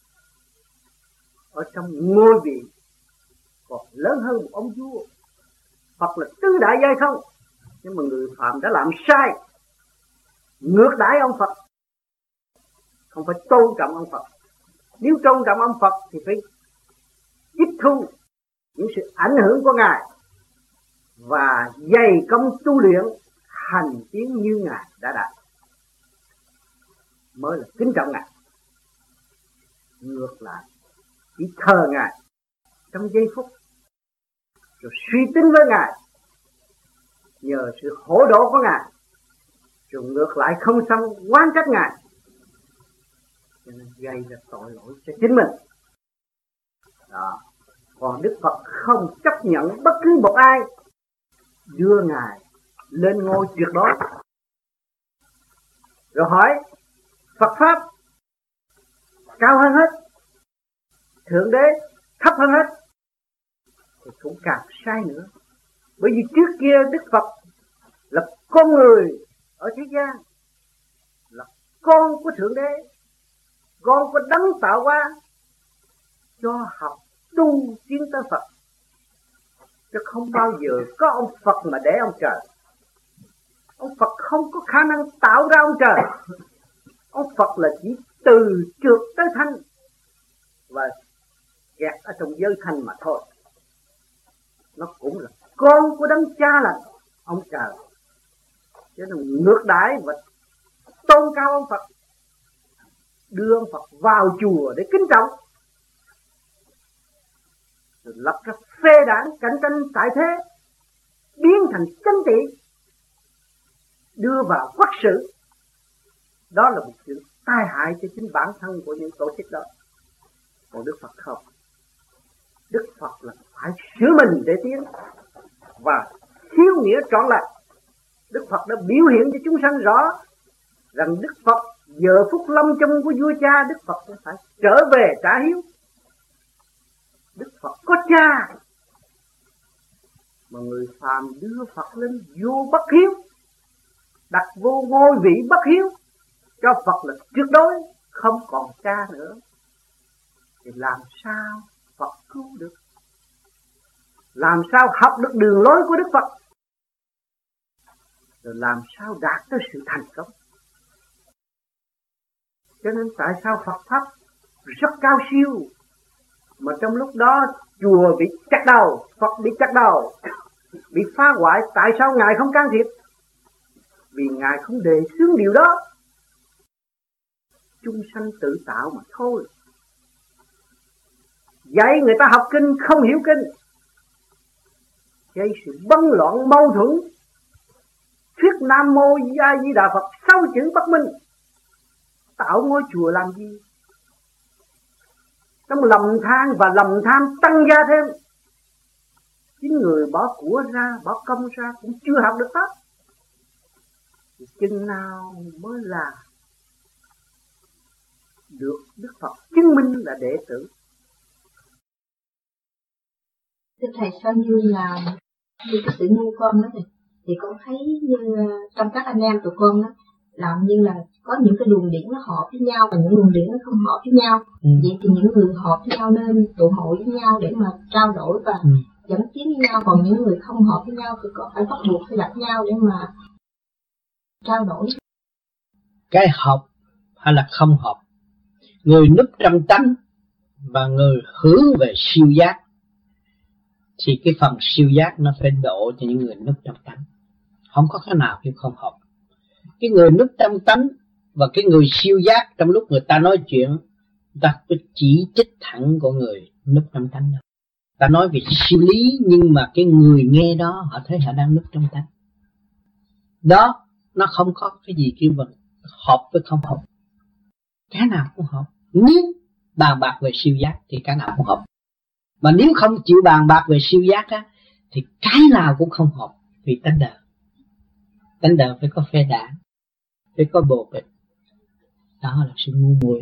ở trong ngôi vị còn lớn hơn một ông vua. Phật là tứ đại giai không, nhưng mà người phạm đã làm sai, ngược đãi ông Phật, không phải tôn trọng ông Phật. Nếu tôn trọng ông Phật thì phải tiếp thu những sự ảnh hưởng của Ngài và dày công tu luyện hành tiến như Ngài đã đạt, mới là kính trọng Ngài. Ngược lại chỉ thờ Ngài trong giây phút rồi suy tính với Ngài, nhờ sự hổ độ của Ngài, rồi ngược lại không xong oán trách Ngài, cho nên gây ra tội lỗi cho chính mình. Đó. Còn Đức Phật không chấp nhận bất cứ một ai đưa Ngài lên ngôi tuyệt đối. Rồi hỏi Phật Pháp cao hơn hết, Thượng Đế thấp hơn hết, thì cũng càng sai nữa. Bởi vì trước kia Đức Phật là con người ở thế gian, là con của Thượng Đế, con của đấng tạo hóa, cho học tu tiến tới Phật, chứ không bao giờ có ông Phật mà để ông trời. Ông Phật không có khả năng tạo ra ông trời. Ông Phật là chỉ từ trượt tới thanh và kẹt ở trong giới thanh mà thôi. Nó cũng là con của đấng cha là ông trời, cho nên ngược đãi và tôn cao ông Phật, đưa ông Phật vào chùa để kính trọng, rồi lập ra phê đảng cạnh tranh tại thế, biến thành chính trị, đưa vào quốc sự. Đó là một sự tai hại cho chính bản thân của những tổ chức đó. Còn Đức Phật không. Đức Phật là phải sửa mình để tiến và hiếu nghĩa trọn lành. Đức Phật đã biểu hiện cho chúng sanh rõ rằng Đức Phật giờ phút lâm chung của vua cha, Đức Phật sẽ phải trở về trả hiếu. Đức Phật có cha mà người phàm đưa Phật lên vô bất hiếu, đặt vô ngôi vị bất hiếu, cho Phật là tuyệt đối không còn cha nữa, thì làm sao Phật cứu được? Làm sao học được đường lối của Đức Phật? Rồi làm sao đạt tới sự thành công? Cho nên tại sao Phật Pháp rất cao siêu, mà trong lúc đó chùa bị chặt đầu, Phật bị chặt đầu, bị phá hoại? Tại sao Ngài không can thiệp? Vì Ngài không đề xướng điều đó. Chúng sanh tự tạo mà thôi. Dạy người ta học kinh không hiểu kinh, gây sự bấn loạn mâu thuẫn. Thuyết Nam Mô A Di Đà Phật sáu chữ bất minh, tạo ngôi chùa làm gì? Trong lầm than và lầm tham tăng gia thêm. Chính người bỏ của ra, bỏ công ra cũng chưa học được Pháp. Thì chừng nào mới là được Đức Phật chứng minh là đệ tử. Thưa Thầy, sao như là như cái sự ngu con đó thầy, thì con thấy như trong các anh em tụi con đó làm như là có những cái luồng điển nó hợp với nhau và những luồng điển nó không hợp với nhau. Ừ. Vậy thì những người hợp với nhau nên tụ hội với nhau để mà trao đổi và ừ. dẫn tiến với nhau, còn những người không hợp với nhau thì có phải bắt buộc phải gặp nhau để mà trao đổi. Cái hợp hay là không hợp, người núp trong tánh và người hướng về siêu giác, thì cái phần siêu giác nó phải độ cho những người núp trong tánh. Không có cái nào kêu không hợp. Cái người núp trong tánh và cái người siêu giác, trong lúc người ta nói chuyện, người ta có chỉ trích thẳng của người núp trong tánh đó. Ta nói về siêu lý, nhưng mà cái người nghe đó họ thấy họ đang núp trong tánh. Đó, nó không có cái gì kêu bằng hợp với không hợp. Cái nào cũng hợp. Nếu bàn bạc về siêu giác thì cái nào cũng hợp. Mà nếu không chịu bàn bạc về siêu giác á, thì cái nào cũng không hợp. Vì tánh đời, tánh đời phải có phe đảng, phải có bồ bịch. Đó là sự ngu muội.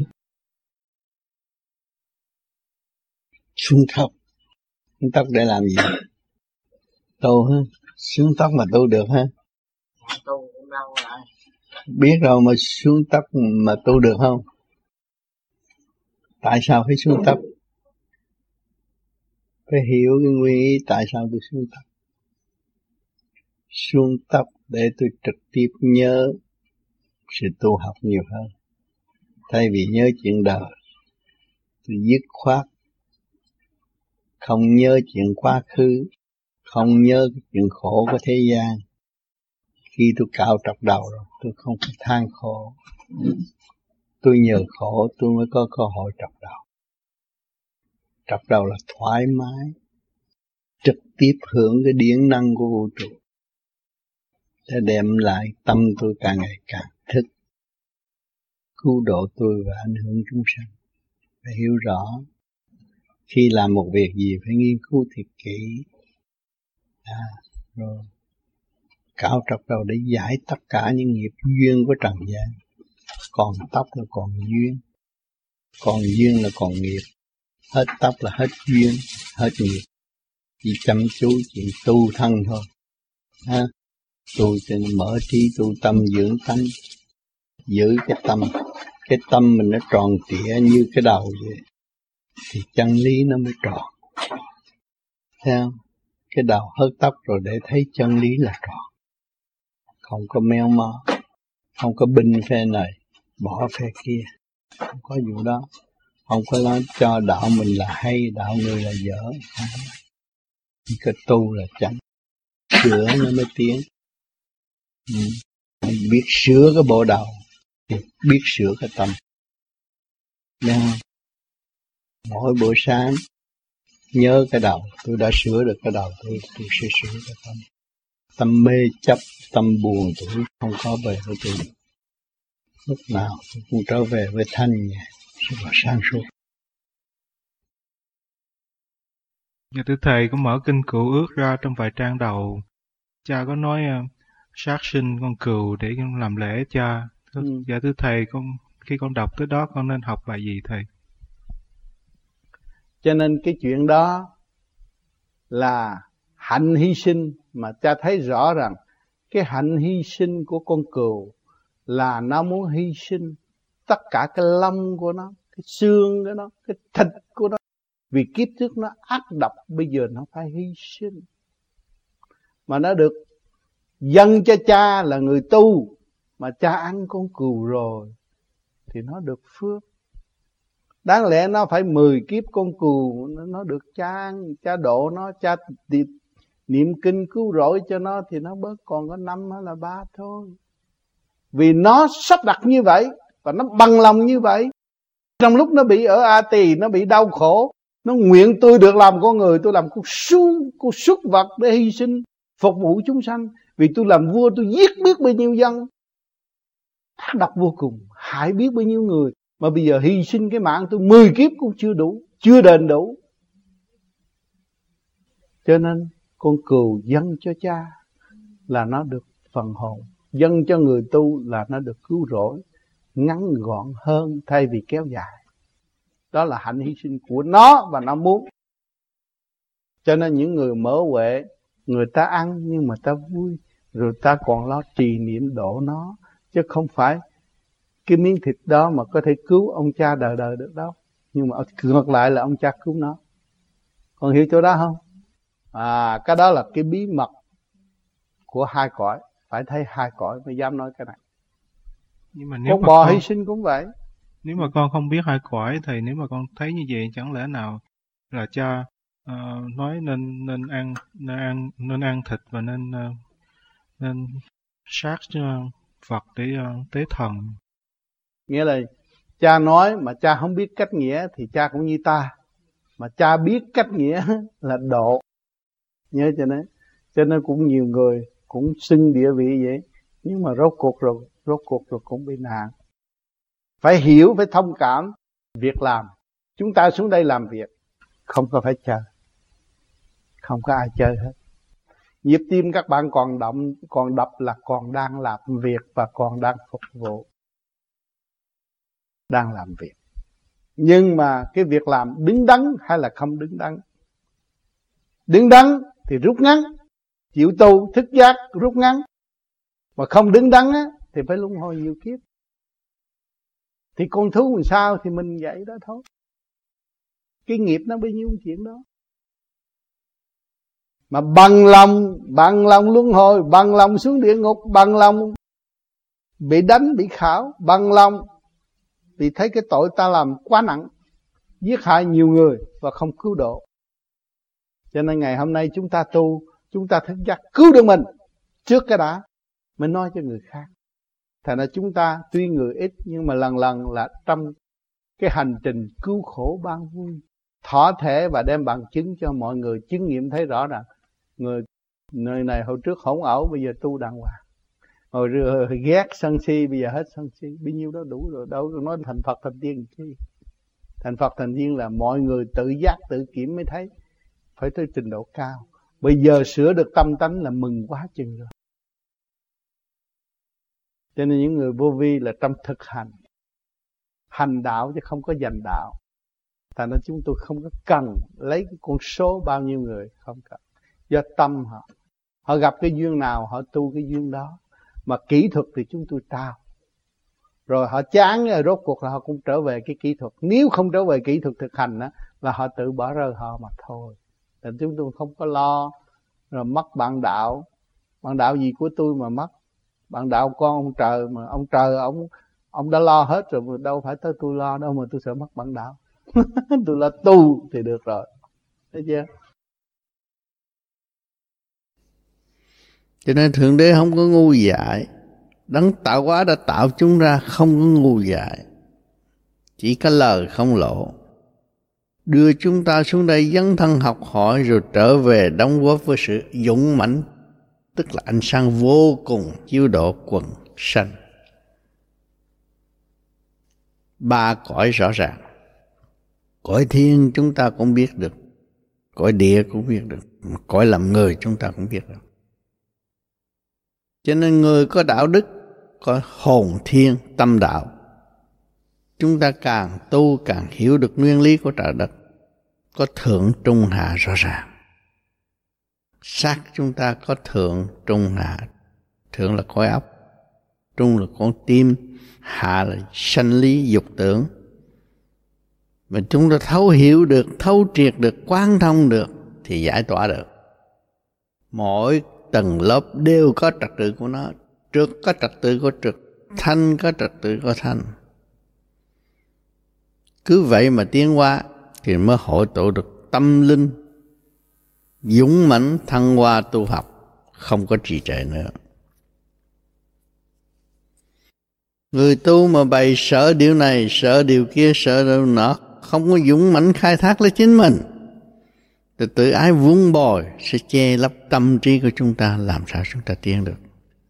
Xuống tóc, xuống tóc để làm gì? Tu ha, xuống tóc mà tu được ha? Tu cũng đâu lại. Biết rồi mà xuống tóc mà tu được không? Tại sao phải xuống tóc? Phải hiểu cái nguyên ý tại sao tôi xuống tóc. Xuống tóc để tôi trực tiếp nhớ sự tu học nhiều hơn. Thay vì nhớ chuyện đời, tôi dứt khoát, không nhớ chuyện quá khứ, không nhớ cái chuyện khổ của thế gian. Khi tôi cạo trọc đầu rồi, tôi không phải than khổ. Tôi nhờ khổ tôi mới có cơ hội trọc đầu. Trọc đầu là thoải mái, trực tiếp hưởng cái điển năng của vũ trụ, để đem lại tâm tôi càng ngày càng thức, cứu độ tôi và ảnh hưởng chúng sanh. Phải hiểu rõ, khi làm một việc gì phải nghiên cứu thiệt kỹ, à, rồi cạo trọc đầu để giải tất cả những nghiệp duyên của trần gian. Còn tóc là còn duyên, còn duyên là còn nghiệp. Hết tóc là hết duyên, hết nghiệp. Chỉ chăm chú chuyện tu thân thôi. Ha? Tu cho nó mở trí, tu tâm dưỡng tánh. Giữ cái tâm. Cái tâm mình nó tròn trịa như cái đầu vậy, thì chân lý nó mới tròn. Thấy không? Cái đầu hớt tóc rồi để thấy chân lý là tròn. Không có meo mó, không có binh phe này, bỏ phe kia. Không có vụ đó. Không có nói cho đạo mình là hay, đạo người là dở. Cái tu là chánh, sửa nó mới tiến. Ừ. Biết sửa cái bộ đầu thì biết sửa cái tâm. Nghe không? Mỗi buổi sáng nhớ cái đầu, tôi đã sửa được cái đầu, tôi, tôi sẽ sửa cái tâm. Tâm mê chấp, tâm buồn tôi không có về với tôi. Lúc nào tôi cũng trở về với thanh nhẹ, rất là sáng suốt. Dạ thưa Thầy, có mở kinh Cựu Ước ra trong vài trang đầu. Cha có nói uh, sát sinh con cừu để con làm lễ cha. Thưa, ừ. Dạ thưa Thầy, con khi con đọc tới đó con nên học bài gì Thầy? Cho nên cái chuyện đó là hạnh hy sinh, mà cha thấy rõ rằng cái hạnh hy sinh của con cừu là nó muốn hy sinh tất cả cái lông của nó, cái xương của nó, cái thịt của nó. Vì kiếp trước nó ác độc, bây giờ nó phải hy sinh. Mà nó được dâng cho cha là người tu, mà cha ăn con cừu rồi thì nó được phước. Đáng lẽ nó phải mười kiếp con cừu nó được cha ăn, cha độ nó, cha niệm kinh cứu rỗi cho nó thì nó bớt còn có năm hay là ba thôi. Vì nó sắp đặt như vậy và nó bằng lòng như vậy. Trong lúc nó bị ở A Tỳ, nó bị đau khổ, nó nguyện tôi được làm con người, tôi làm con su, con súc vật để hy sinh phục vụ chúng sanh. Vì tôi làm vua, tôi giết biết bao nhiêu dân, ác độc vô cùng, hại biết bao nhiêu người. Mà bây giờ hy sinh cái mạng tôi mười kiếp cũng chưa đủ, chưa đền đủ. Cho nên con cừu dâng cho cha là nó được phần hồn, dâng cho người tu là nó được cứu rỗi. ngắn gọn hơn thay vì kéo dài. Đó là hạnh hy sinh của nó và nó muốn. Cho nên những người mở huệ, người ta ăn nhưng mà ta vui, rồi ta còn lo trì niệm độ nó, chứ không phải cái miếng thịt đó mà có thể cứu ông cha đời đời được đâu. Nhưng mà ngược lại là ông cha cứu nó. Còn hiểu chỗ đó không? À, cái đó là cái bí mật của hai cõi. Phải thấy hai cõi mới dám nói cái này. Nhưng mà nếu con mà bò con, hy sinh cũng vậy. Nếu mà con không biết hai cõi, thì nếu mà con thấy như vậy, chẳng lẽ nào là cha uh, nói nên nên ăn nên ăn nên ăn thịt và nên uh, nên sát uh, Phật để uh, tế thần? Nghĩa là cha nói mà cha không biết cách nghĩa thì cha cũng như ta. Mà cha biết cách nghĩa là độ. Nhớ cho nên, cho nên cũng nhiều người cũng xưng địa vị vậy, nhưng mà rốt cuộc rồi, rốt cuộc rồi cũng bị nạn. Phải hiểu, phải thông cảm việc làm. Chúng ta xuống đây làm việc, không có phải chơi, không có ai chơi hết. Nhịp tim các bạn còn động, còn đập là còn đang làm việc và còn đang phục vụ, đang làm việc. Nhưng mà cái việc làm đứng đắn hay là không đứng đắn? Đứng đắn thì rút ngắn, chịu tu thức giác rút ngắn. Mà không đứng đắn á, thì phải luân hồi nhiều kiếp. Thì con thú làm sao thì mình vậy đó thôi. Cái nghiệp nó bao nhiêu chuyện đó. Mà bằng lòng, bằng lòng luân hồi, bằng lòng xuống địa ngục, bằng lòng bị đánh, bị khảo, bằng lòng vì thấy cái tội ta làm quá nặng, giết hại nhiều người và không cứu độ. Cho nên ngày hôm nay chúng ta tu, chúng ta thức giác cứu được mình trước cái đã, mới nói cho người khác. Thành ra chúng ta tuy người ít nhưng mà lần lần là trong cái hành trình cứu khổ ban vui, thỏa thể và đem bằng chứng cho mọi người chứng nghiệm thấy rõ rằng người nơi này hồi trước hỗn ẩu, bây giờ tu đàng hoàng. Hồi ghét sân si, bây giờ hết sân si. Bao nhiêu đó đủ rồi, đâu có nói thành Phật thành tiên chi. Thành Phật thành tiên là mọi người tự giác tự kiểm mới thấy. Phải tới trình độ cao. Bây giờ sửa được tâm tánh là mừng quá chừng rồi. Cho nên những người vô vi là trong thực hành, hành đạo chứ không có giành đạo. Thành ra chúng tôi không có cần lấy cái con số bao nhiêu người, không cần. Do tâm họ, họ gặp cái duyên nào họ tu cái duyên đó. Mà kỹ thuật thì chúng tôi trao. Rồi họ chán rồi rốt cuộc là họ cũng trở về cái kỹ thuật. Nếu không trở về kỹ thuật thực hành đó, là họ tự bỏ rơi họ mà thôi. Nên chúng tôi không có lo rồi mất bạn đạo. Bạn đạo gì của tôi mà mất? Bạn đạo con ông trời, mà ông trời ông ông đã lo hết rồi, mà đâu phải tới tôi lo đâu mà tôi sợ mất bạn đạo. Tôi lo tu thì được rồi. Thấy chưa? Cho nên Thượng Đế không có ngu dại. Đấng tạo hóa đã tạo chúng ra không có ngu dại, chỉ có lời không lộ. Đưa chúng ta xuống đây dấn thân học hỏi, rồi trở về đóng góp với sự dũng mãnh, tức là ánh sáng vô cùng chiếu độ quần sanh. Ba cõi rõ ràng. Cõi thiên chúng ta cũng biết được, cõi địa cũng biết được, cõi làm người chúng ta cũng biết được. Cho nên người có đạo đức, có hồn thiên tâm đạo, chúng ta càng tu càng hiểu được nguyên lý của trời đất, có thượng trung hạ rõ ràng. Xác chúng ta có thượng trung hạ. Thượng là khối óc, trung là con tim, hạ là sanh lý dục tưởng. Mà chúng ta thấu hiểu được, thấu triệt được, quán thông được thì giải tỏa được. Mỗi tầng lớp đều có trật tự của nó. Trực có trật tự của trực, thanh có trật tự của thanh. Cứ vậy mà tiến hóa thì mới hội tụ được tâm linh dũng mãnh thăng hoa tu học, không có trì trệ nữa. Người tu mà bày sợ điều này, sợ điều kia, sợ điều nọ, không có dũng mãnh khai thác lấy chính mình, thì tự ái vun bồi sẽ che lấp tâm trí của chúng ta, làm sao chúng ta tiến được.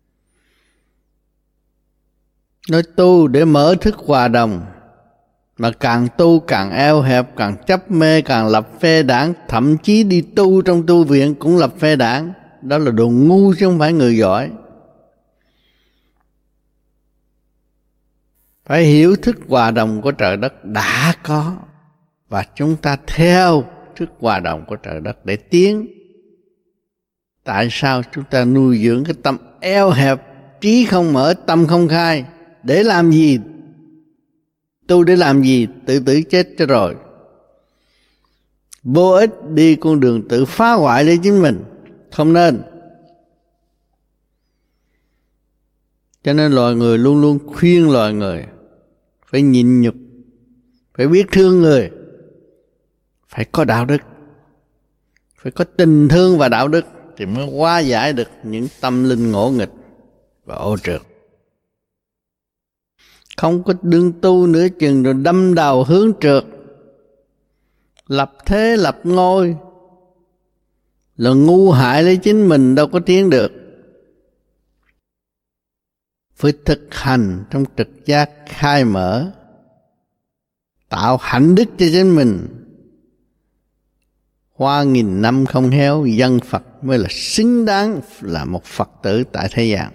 Nói tu để mở thức hòa đồng, mà càng tu càng eo hẹp, càng chấp mê, càng lập phe đảng, thậm chí đi tu trong tu viện cũng lập phe đảng. Đó là đồ ngu chứ không phải người giỏi. Phải hiểu thức hòa đồng của trời đất đã có, và chúng ta theo thức hòa đồng của trời đất để tiến. Tại sao chúng ta nuôi dưỡng cái tâm eo hẹp, trí không mở, tâm không khai? Để làm gì? Tu để làm gì? Tự tử chết cho rồi. Vô ích đi con đường tự phá hoại lấy chính mình. Không nên. Cho nên loài người luôn luôn khuyên loài người phải nhịn nhục, phải biết thương người, phải có đạo đức, phải có tình thương và đạo đức thì mới hóa giải được những tâm linh ngỗ nghịch và ô trượt. Không có đương tu nữa chừng rồi đâm đầu hướng trượt, lập thế lập ngôi, là ngu hại lấy chính mình, đâu có tiến được. Phải thực hành trong trực giác khai mở, tạo hạnh đức cho chính mình. Hoa nghìn năm không héo, dân Phật mới là xứng đáng là một Phật tử tại thế gian.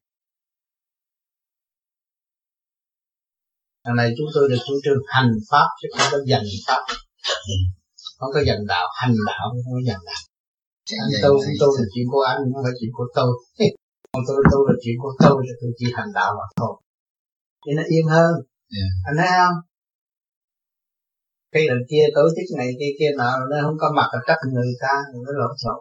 Lần này chúng tôi được chủ trương hành pháp chứ không có dành pháp, không có dành đạo, hành đạo không có dành đạo. Anh tu của tôi là chuyện của anh, không phải chuyện của tôi. Còn tôi tu là chuyện của tôi, thì tôi chỉ hành đạo mà thôi. Thì nó yên hơn. Yeah. Anh thấy không? Cái lần kia tổ chức này kia kia nọ, nó không có mặt ở trách người ta, nó lộn xộn.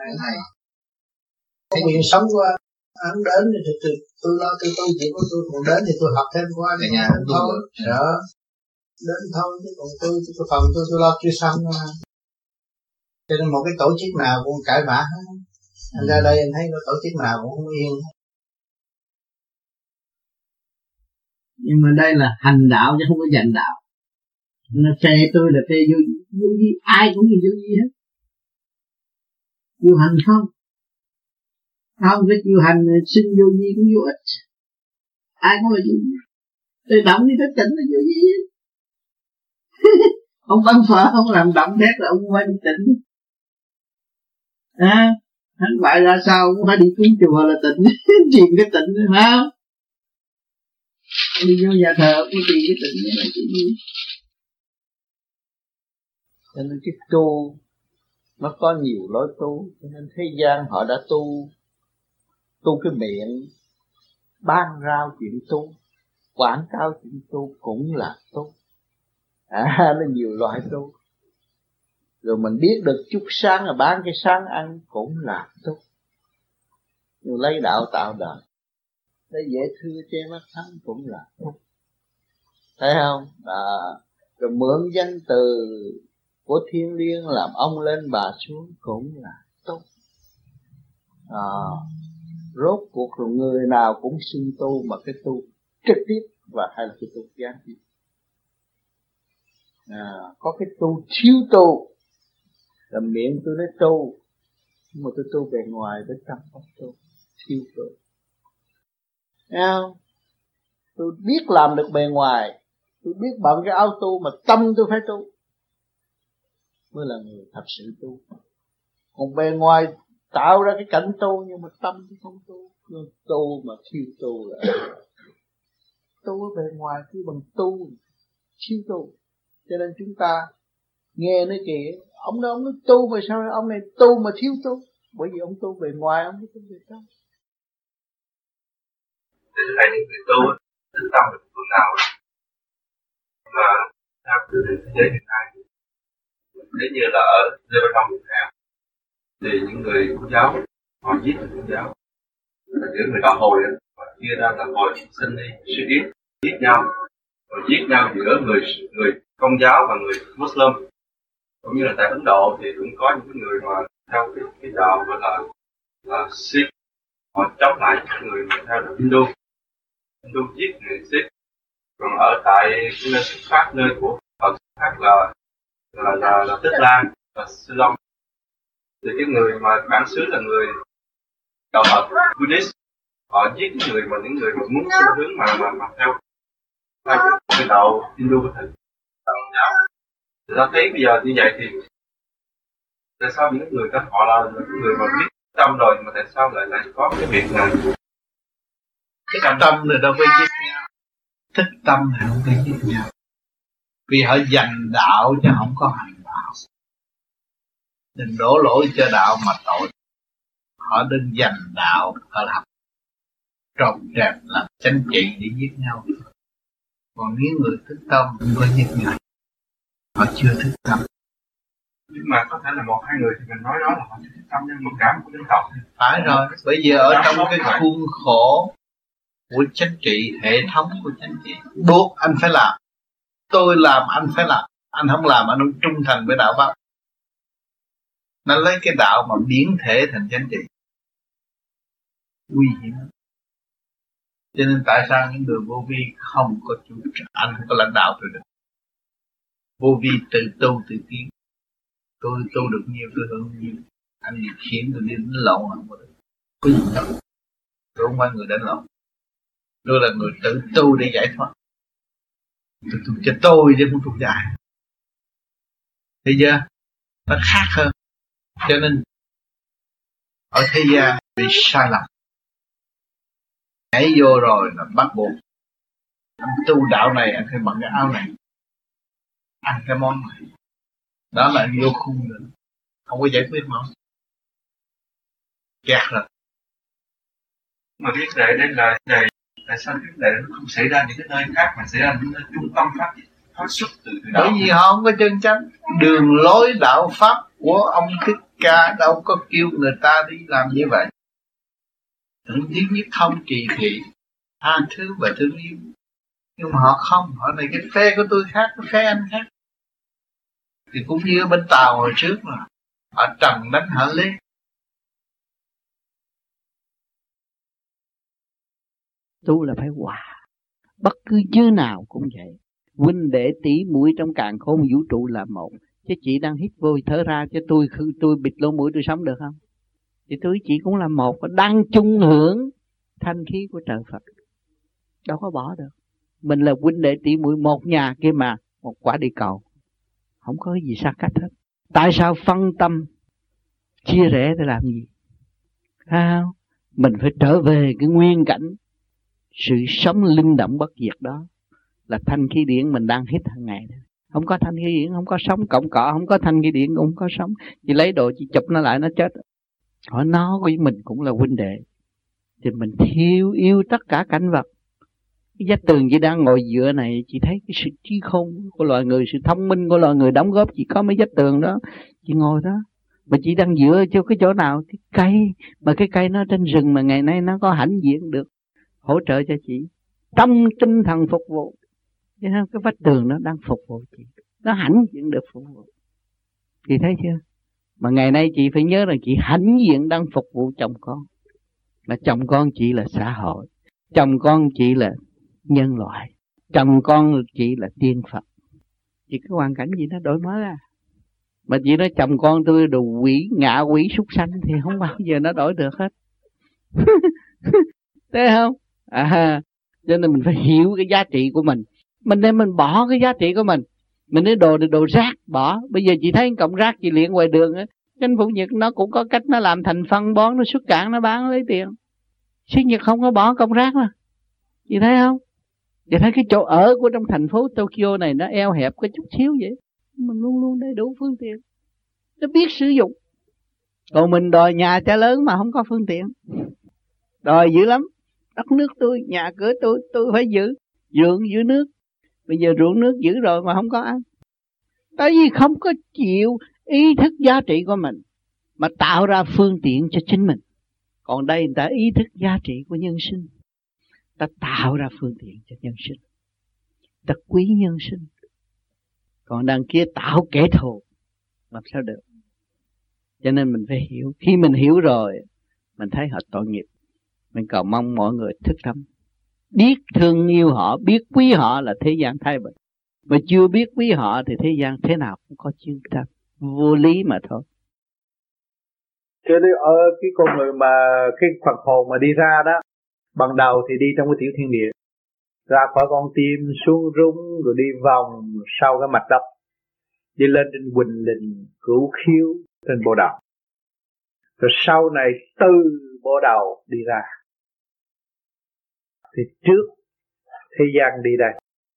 Cái quyền sống của anh, anh đến thì tôi, tôi lo tôi tu chuyện của tôi, còn đến thì tôi học thêm của anh. Nhà thôi, đó. Đến thôi, chứ còn tôi, tôi phần tôi, tôi lo chưa xong mà. Cho nên một cái tổ chức nào cũng cãi vã hết. Anh ra đây anh thấy có tổ chức nào cũng không yên. Nhưng mà đây là hành đạo chứ không có giành đạo. Nó phê tôi là phê vô, vô vi, ai cũng như vô vi hết. Vô hành không? Không biết vô hành sinh vô vi cũng vô ích. Ai cũng là vô vi. Tôi động đi tới tỉnh là vô vi hết. Ông bắn phở, ông làm động thét là ông cũng phải đi tỉnh. À, hắn bại ra sao cũng phải đi cúng chùa là tỉnh. Truyền cái tỉnh phải không? Đi vô nhà thờ cũng truyền cái tỉnh là chuyện gì? Cho nên cái tu nó có nhiều lối tu, cho nên thế gian họ đã tu tu cái miệng, ban rao chuyện tu, quảng cáo chuyện tu cũng là tu. À, nó nhiều loại tu. Rồi mình biết được chút sáng là bán cái sáng ăn cũng là tu. Nhưng lấy đạo tạo đời, lấy dễ thương che mắt thắng cũng là tu. Thấy không? À, rồi mượn danh từ của thiên liêng làm ông lên bà xuống cũng là tu. À, rốt cuộc rồi người nào cũng xưng tu, mà cái tu trực tiếp và hay là cái tu gián tiếp. À, có cái tu thiếu tu là miệng tôi nói tu, nhưng mà tôi tu bề ngoài với tâm không tu, thiếu tu. Thấy không? Tôi biết làm được bề ngoài, tôi biết bận cái áo tu, mà tâm tôi phải tu mới là người thật sự tu. Còn bề ngoài tạo ra cái cảnh tu nhưng mà tâm tôi không tu. Tu mà thiếu tu là tu ở bề ngoài cứ bằng tu, thiếu tu. Cho nên chúng ta nghe nói kìa, ông nói ông nói tu mà sao ông này tu mà thiếu tu? Bởi vì ông tu bề ngoài, ông không tu bề trong. Để thấy những người tu thức tâm được phương nào mà theo từ thế giới hiện nay, nếu như là ở Lebanon Việt Nam thì những người Công giáo họ giết người Công giáo, là những người đạo hồi họ chia ra là hồi sinh đi suy yết, giết nhau, rồi giết nhau giữa người người Công giáo và người Muslim. Cũng như là tại Ấn Độ thì cũng có những người mà theo cái, cái đạo gọi là là Sikh, họ chống lại những người mà theo đạo Hindu, Hindu giết người Sikh. Còn ở tại cái nơi xuất phát, nơi của Phật xuất phát là là là, là Tích Lan, là Ceylon, thì cái người mà bản xứ là người đạo Phật Buddhist, họ giết những người mà những người mà muốn xu hướng mà mà mà theo theo cái đạo Hindu của thầy đạo giáo. Thì ta thấy bây giờ như vậy thì tại sao những người đó họ là những người mà biết tâm rồi mà tại sao lại lại có cái việc này? Cái tâm rồi đâu phải giết nhau. Thức tâm thì không thể giết nhau, vì họ dành đạo chứ không có hành đạo. Đừng đổ lỗi cho đạo mà tội. Họ đừng dành đạo, họ làm trộm trẹp, làm chánh trị để giết nhau. Còn nếu người thức tâm không có giết nhau, họ chưa thức tâm. Nhưng mà có thể là một hai người thì mình nói đó là họ chưa thức tâm, nhưng một cả một dân tộc. Phải rồi, bởi vì ở trong cái khuôn khổ của chánh trị, hệ thống của chánh trị, buộc anh phải làm. Tôi làm anh phải làm, anh không làm anh không trung thành với đạo pháp. Nó lấy cái đạo mà biến thể thành chánh trị, nguy hiểm. Cho nên tại sao những người vô vi không có chủ anh không có lãnh đạo tôi được. Vô vi tự tu tự tiến. Tôi tu được nhiều, tôi hưởng nhiều. Anh điều khiển tôi đi đánh lộn không có được. Có gì đâu. Tôi không phải người đánh lộn. Tôi là người tự tu để giải thoát. Tôi tu cho tôi chứ không tu cho ai. Thấy chưa? Nó khác hơn. Cho nên ở thế gian bị sai lầm. Nhảy vô rồi là bắt buộc. Anh tu đạo này anh phải mặc cái áo này, ăn cái món này. Đó là anh vô khung rồi. Không có giải quyết mà. Kẹt rồi. Mà biết đệ đây là đệ, tại sao biết đệ nó không xảy ra những cái nơi khác mà xảy ra những nơi trung tâm phát phát xuất từ từ đạo? Bởi vì họ không có chân chánh. Đường lối đạo pháp của ông Thích Ca đâu có kêu người ta đi làm như vậy. Thượng thiết nhất thông trì thị, tha thứ và thương yêu. Nhưng mà họ không, họ này cái phe của tôi khác, cái phe anh khác. Thì cũng như ở bên Tàu hồi trước mà, họ trần đánh họ lên. Tu là phải hòa, bất cứ như nào cũng vậy. Huynh đệ tỷ muội trong càn khôn vũ trụ là một. Chứ chị đang hít vô thở ra, chứ tôi tôi bịt lỗ mũi tôi sống được không? Thì tôi chị cũng là một, và đang chung hưởng thanh khí của trời Phật. Đâu có bỏ được. Mình là huynh đệ tỷ muội một nhà kia mà, một quả địa cầu. Không có gì xa cách hết. Tại sao phân tâm chia rẽ để làm gì? Sao? Mình phải trở về cái nguyên cảnh sự sống linh động bất diệt đó, là thanh khí điển mình đang hít hàng ngày đó. Không có thanh khí điển không có sống, cộng cọ không có thanh khí điển cũng không có sống. Chỉ lấy đồ chỉ chụp nó lại nó chết. Hỏi nó với mình cũng là huynh đệ, thì mình thiếu yêu tất cả cảnh vật. Cái vách tường chị đang ngồi dựa này, chị thấy cái sự trí khôn của loài người, sự thông minh của loài người đóng góp chỉ có mấy vách tường đó. Chị ngồi đó, mà chị đang dựa cho cái chỗ nào? Cái cây, mà cái cây nó trên rừng mà ngày nay nó có hãnh diện được, hỗ trợ cho chị. Trong tinh thần phục vụ. Cái vách tường nó đang phục vụ chị, nó hãnh diện được phục vụ. Chị thấy chưa? Mà ngày nay chị phải nhớ rằng chị hãnh diện đang phục vụ chồng con. Mà chồng con chị là xã hội, chồng con chị là nhân loại, chồng con chị là tiên Phật. Chị có hoàn cảnh gì nó đổi mới à? Mà chị nói chồng con tôi đồ quỷ, ngạ quỷ súc sanh thì không bao giờ nó đổi được hết. Thấy không? À, cho nên mình phải hiểu cái giá trị của mình. Mình nên mình bỏ cái giá trị của mình. Mình nói đồ đồ rác bỏ. Bây giờ chị thấy cọng rác chị liền ngoài đường á, Chánh Phủ Nhật nó cũng có cách nó làm thành phân bón, nó xuất cảng nó bán lấy tiền. Xuyên Nhật không có bỏ cọng rác mà. Chị thấy không? Chị thấy cái chỗ ở của trong thành phố Tokyo này nó eo hẹp có chút xíu vậy. Mình luôn luôn đầy đủ phương tiện, nó biết sử dụng. Còn mình đòi nhà cha lớn mà không có phương tiện, đòi dữ lắm. Đất nước tôi, nhà cửa tôi, tôi phải giữ, ruộng giữ nước. Bây giờ ruộng nước giữ rồi mà không có ăn. Tại vì không có chịu ý thức giá trị của mình, mà tạo ra phương tiện cho chính mình. Còn đây người ta ý thức giá trị của nhân sinh, ta tạo ra phương tiện cho nhân sinh, ta quý nhân sinh. Còn đằng kia tạo kẻ thù, làm sao được? Cho nên mình phải hiểu. Khi mình hiểu rồi, mình thấy họ tội nghiệp. Mình cầu mong mọi người thức tâm, biết thương yêu họ, biết quý họ là thế gian thay bình. Mà chưa biết quý họ thì thế gian thế nào cũng có chiến tranh, vô lý mà thôi. Cho nên ở cái con người mà cái phần hồn mà đi ra đó, ban đầu thì đi trong cái tiểu thiên địa, ra khỏi con tim xuống rung rồi đi vòng sau cái mạch đất, đi lên trên Quỳnh Linh, Cửu Khiếu, trên bộ đầu. Rồi sau này từ bộ đầu đi ra. Thì trước thế gian đi đây,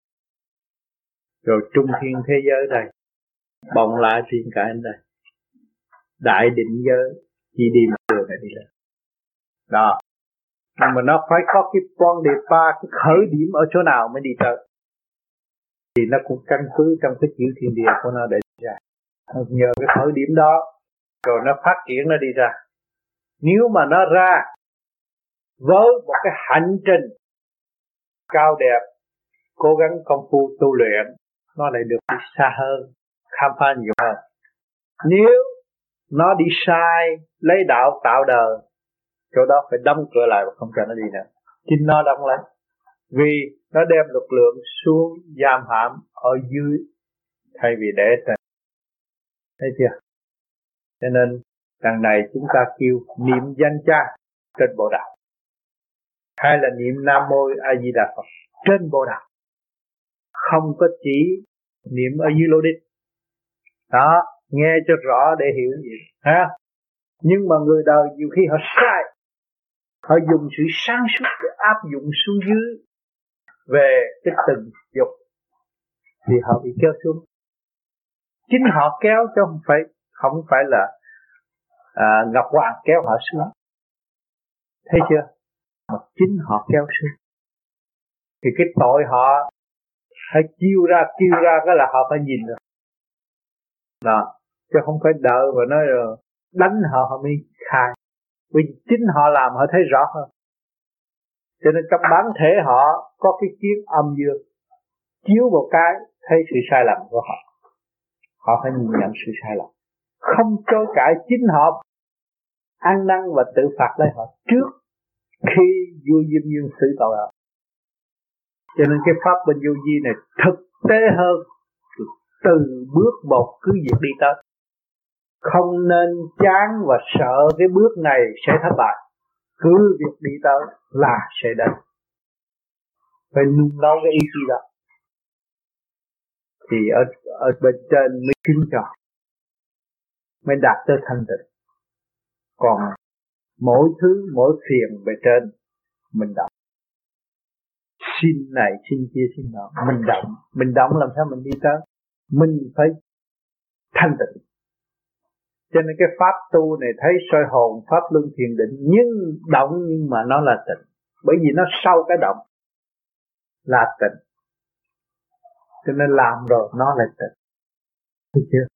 rồi trung thiên thế giới đây, bồng lại thiên cảnh đây, đại định giới chỉ đi một đường này đi lên. Đó. Nhưng mà nó phải có cái con đề pa, cái khởi điểm ở chỗ nào mới đi tới. Thì nó cũng căn cứ trong cái chữ thiên địa của nó để đi ra. Nhờ cái khởi điểm đó, rồi nó phát triển nó đi ra. Nếu mà nó ra với một cái hành trình cao đẹp, cố gắng công phu tu luyện, nó lại được đi xa hơn, khám phá nhiều hơn. Nếu nó đi sai, lấy đạo tạo đời, chỗ đó phải đóng cửa lại và không cho nó đi nữa. Chính nó đóng lấy. Vì nó đem lực lượng xuống giam hãm ở dưới thay vì để trên. Thấy chưa? Cho nên đằng này chúng ta kêu niệm danh cha trên bộ đạo, hay là niệm Nam Mô A Di Đà Phật trên bộ đạo, không có chỉ niệm ở dưới lô đít. Đó, nghe cho rõ để hiểu gì ha. Nhưng mà người đời nhiều khi họ sai, họ dùng sự sáng suốt để áp dụng xuống dưới về cái tình dục, thì họ bị kéo xuống. Chính họ kéo chứ không phải không phải là à, Ngọc Hoàng kéo họ xuống. Thấy chưa? Mà chính họ kéo xuống. Thì cái tội họ hãy chiêu ra kêu ra cái là họ phải nhìn rồi. Đó, chứ không phải đợi và nói rồi đánh họ họ mới khai. Vì chính họ làm họ thấy rõ hơn. Cho nên trong bản thể họ có cái kiến âm dương, chiếu một cái thấy sự sai lầm của họ, họ phải nhìn nhận sự sai lầm, không chối cãi. Chính họ ăn năn và tự phạt lấy họ trước khi vua Diêm Dương xử tội họ. Cho nên cái pháp bên vô vi này thực tế hơn, từ bước một cứ việc đi tới. Không nên chán và sợ cái bước này sẽ thất bại, cứ việc đi tới là sẽ đến. Phải nung nấu cái ý chí đó, thì ở ở bên trên mới chứng cho, mới đạt tới thanh tịnh. Còn mỗi thứ mỗi phiền bề trên mình động, xin này xin kia xin nọ, mình động, mình động làm sao mình đi tới? Mình phải thanh tịnh. Cho nên cái pháp tu này thấy soi hồn, pháp luân thiền định, nhưng động nhưng mà nó là tịnh, bởi vì nó sau cái động là tịnh, cho nên làm rồi nó là tịnh. Thấy chưa?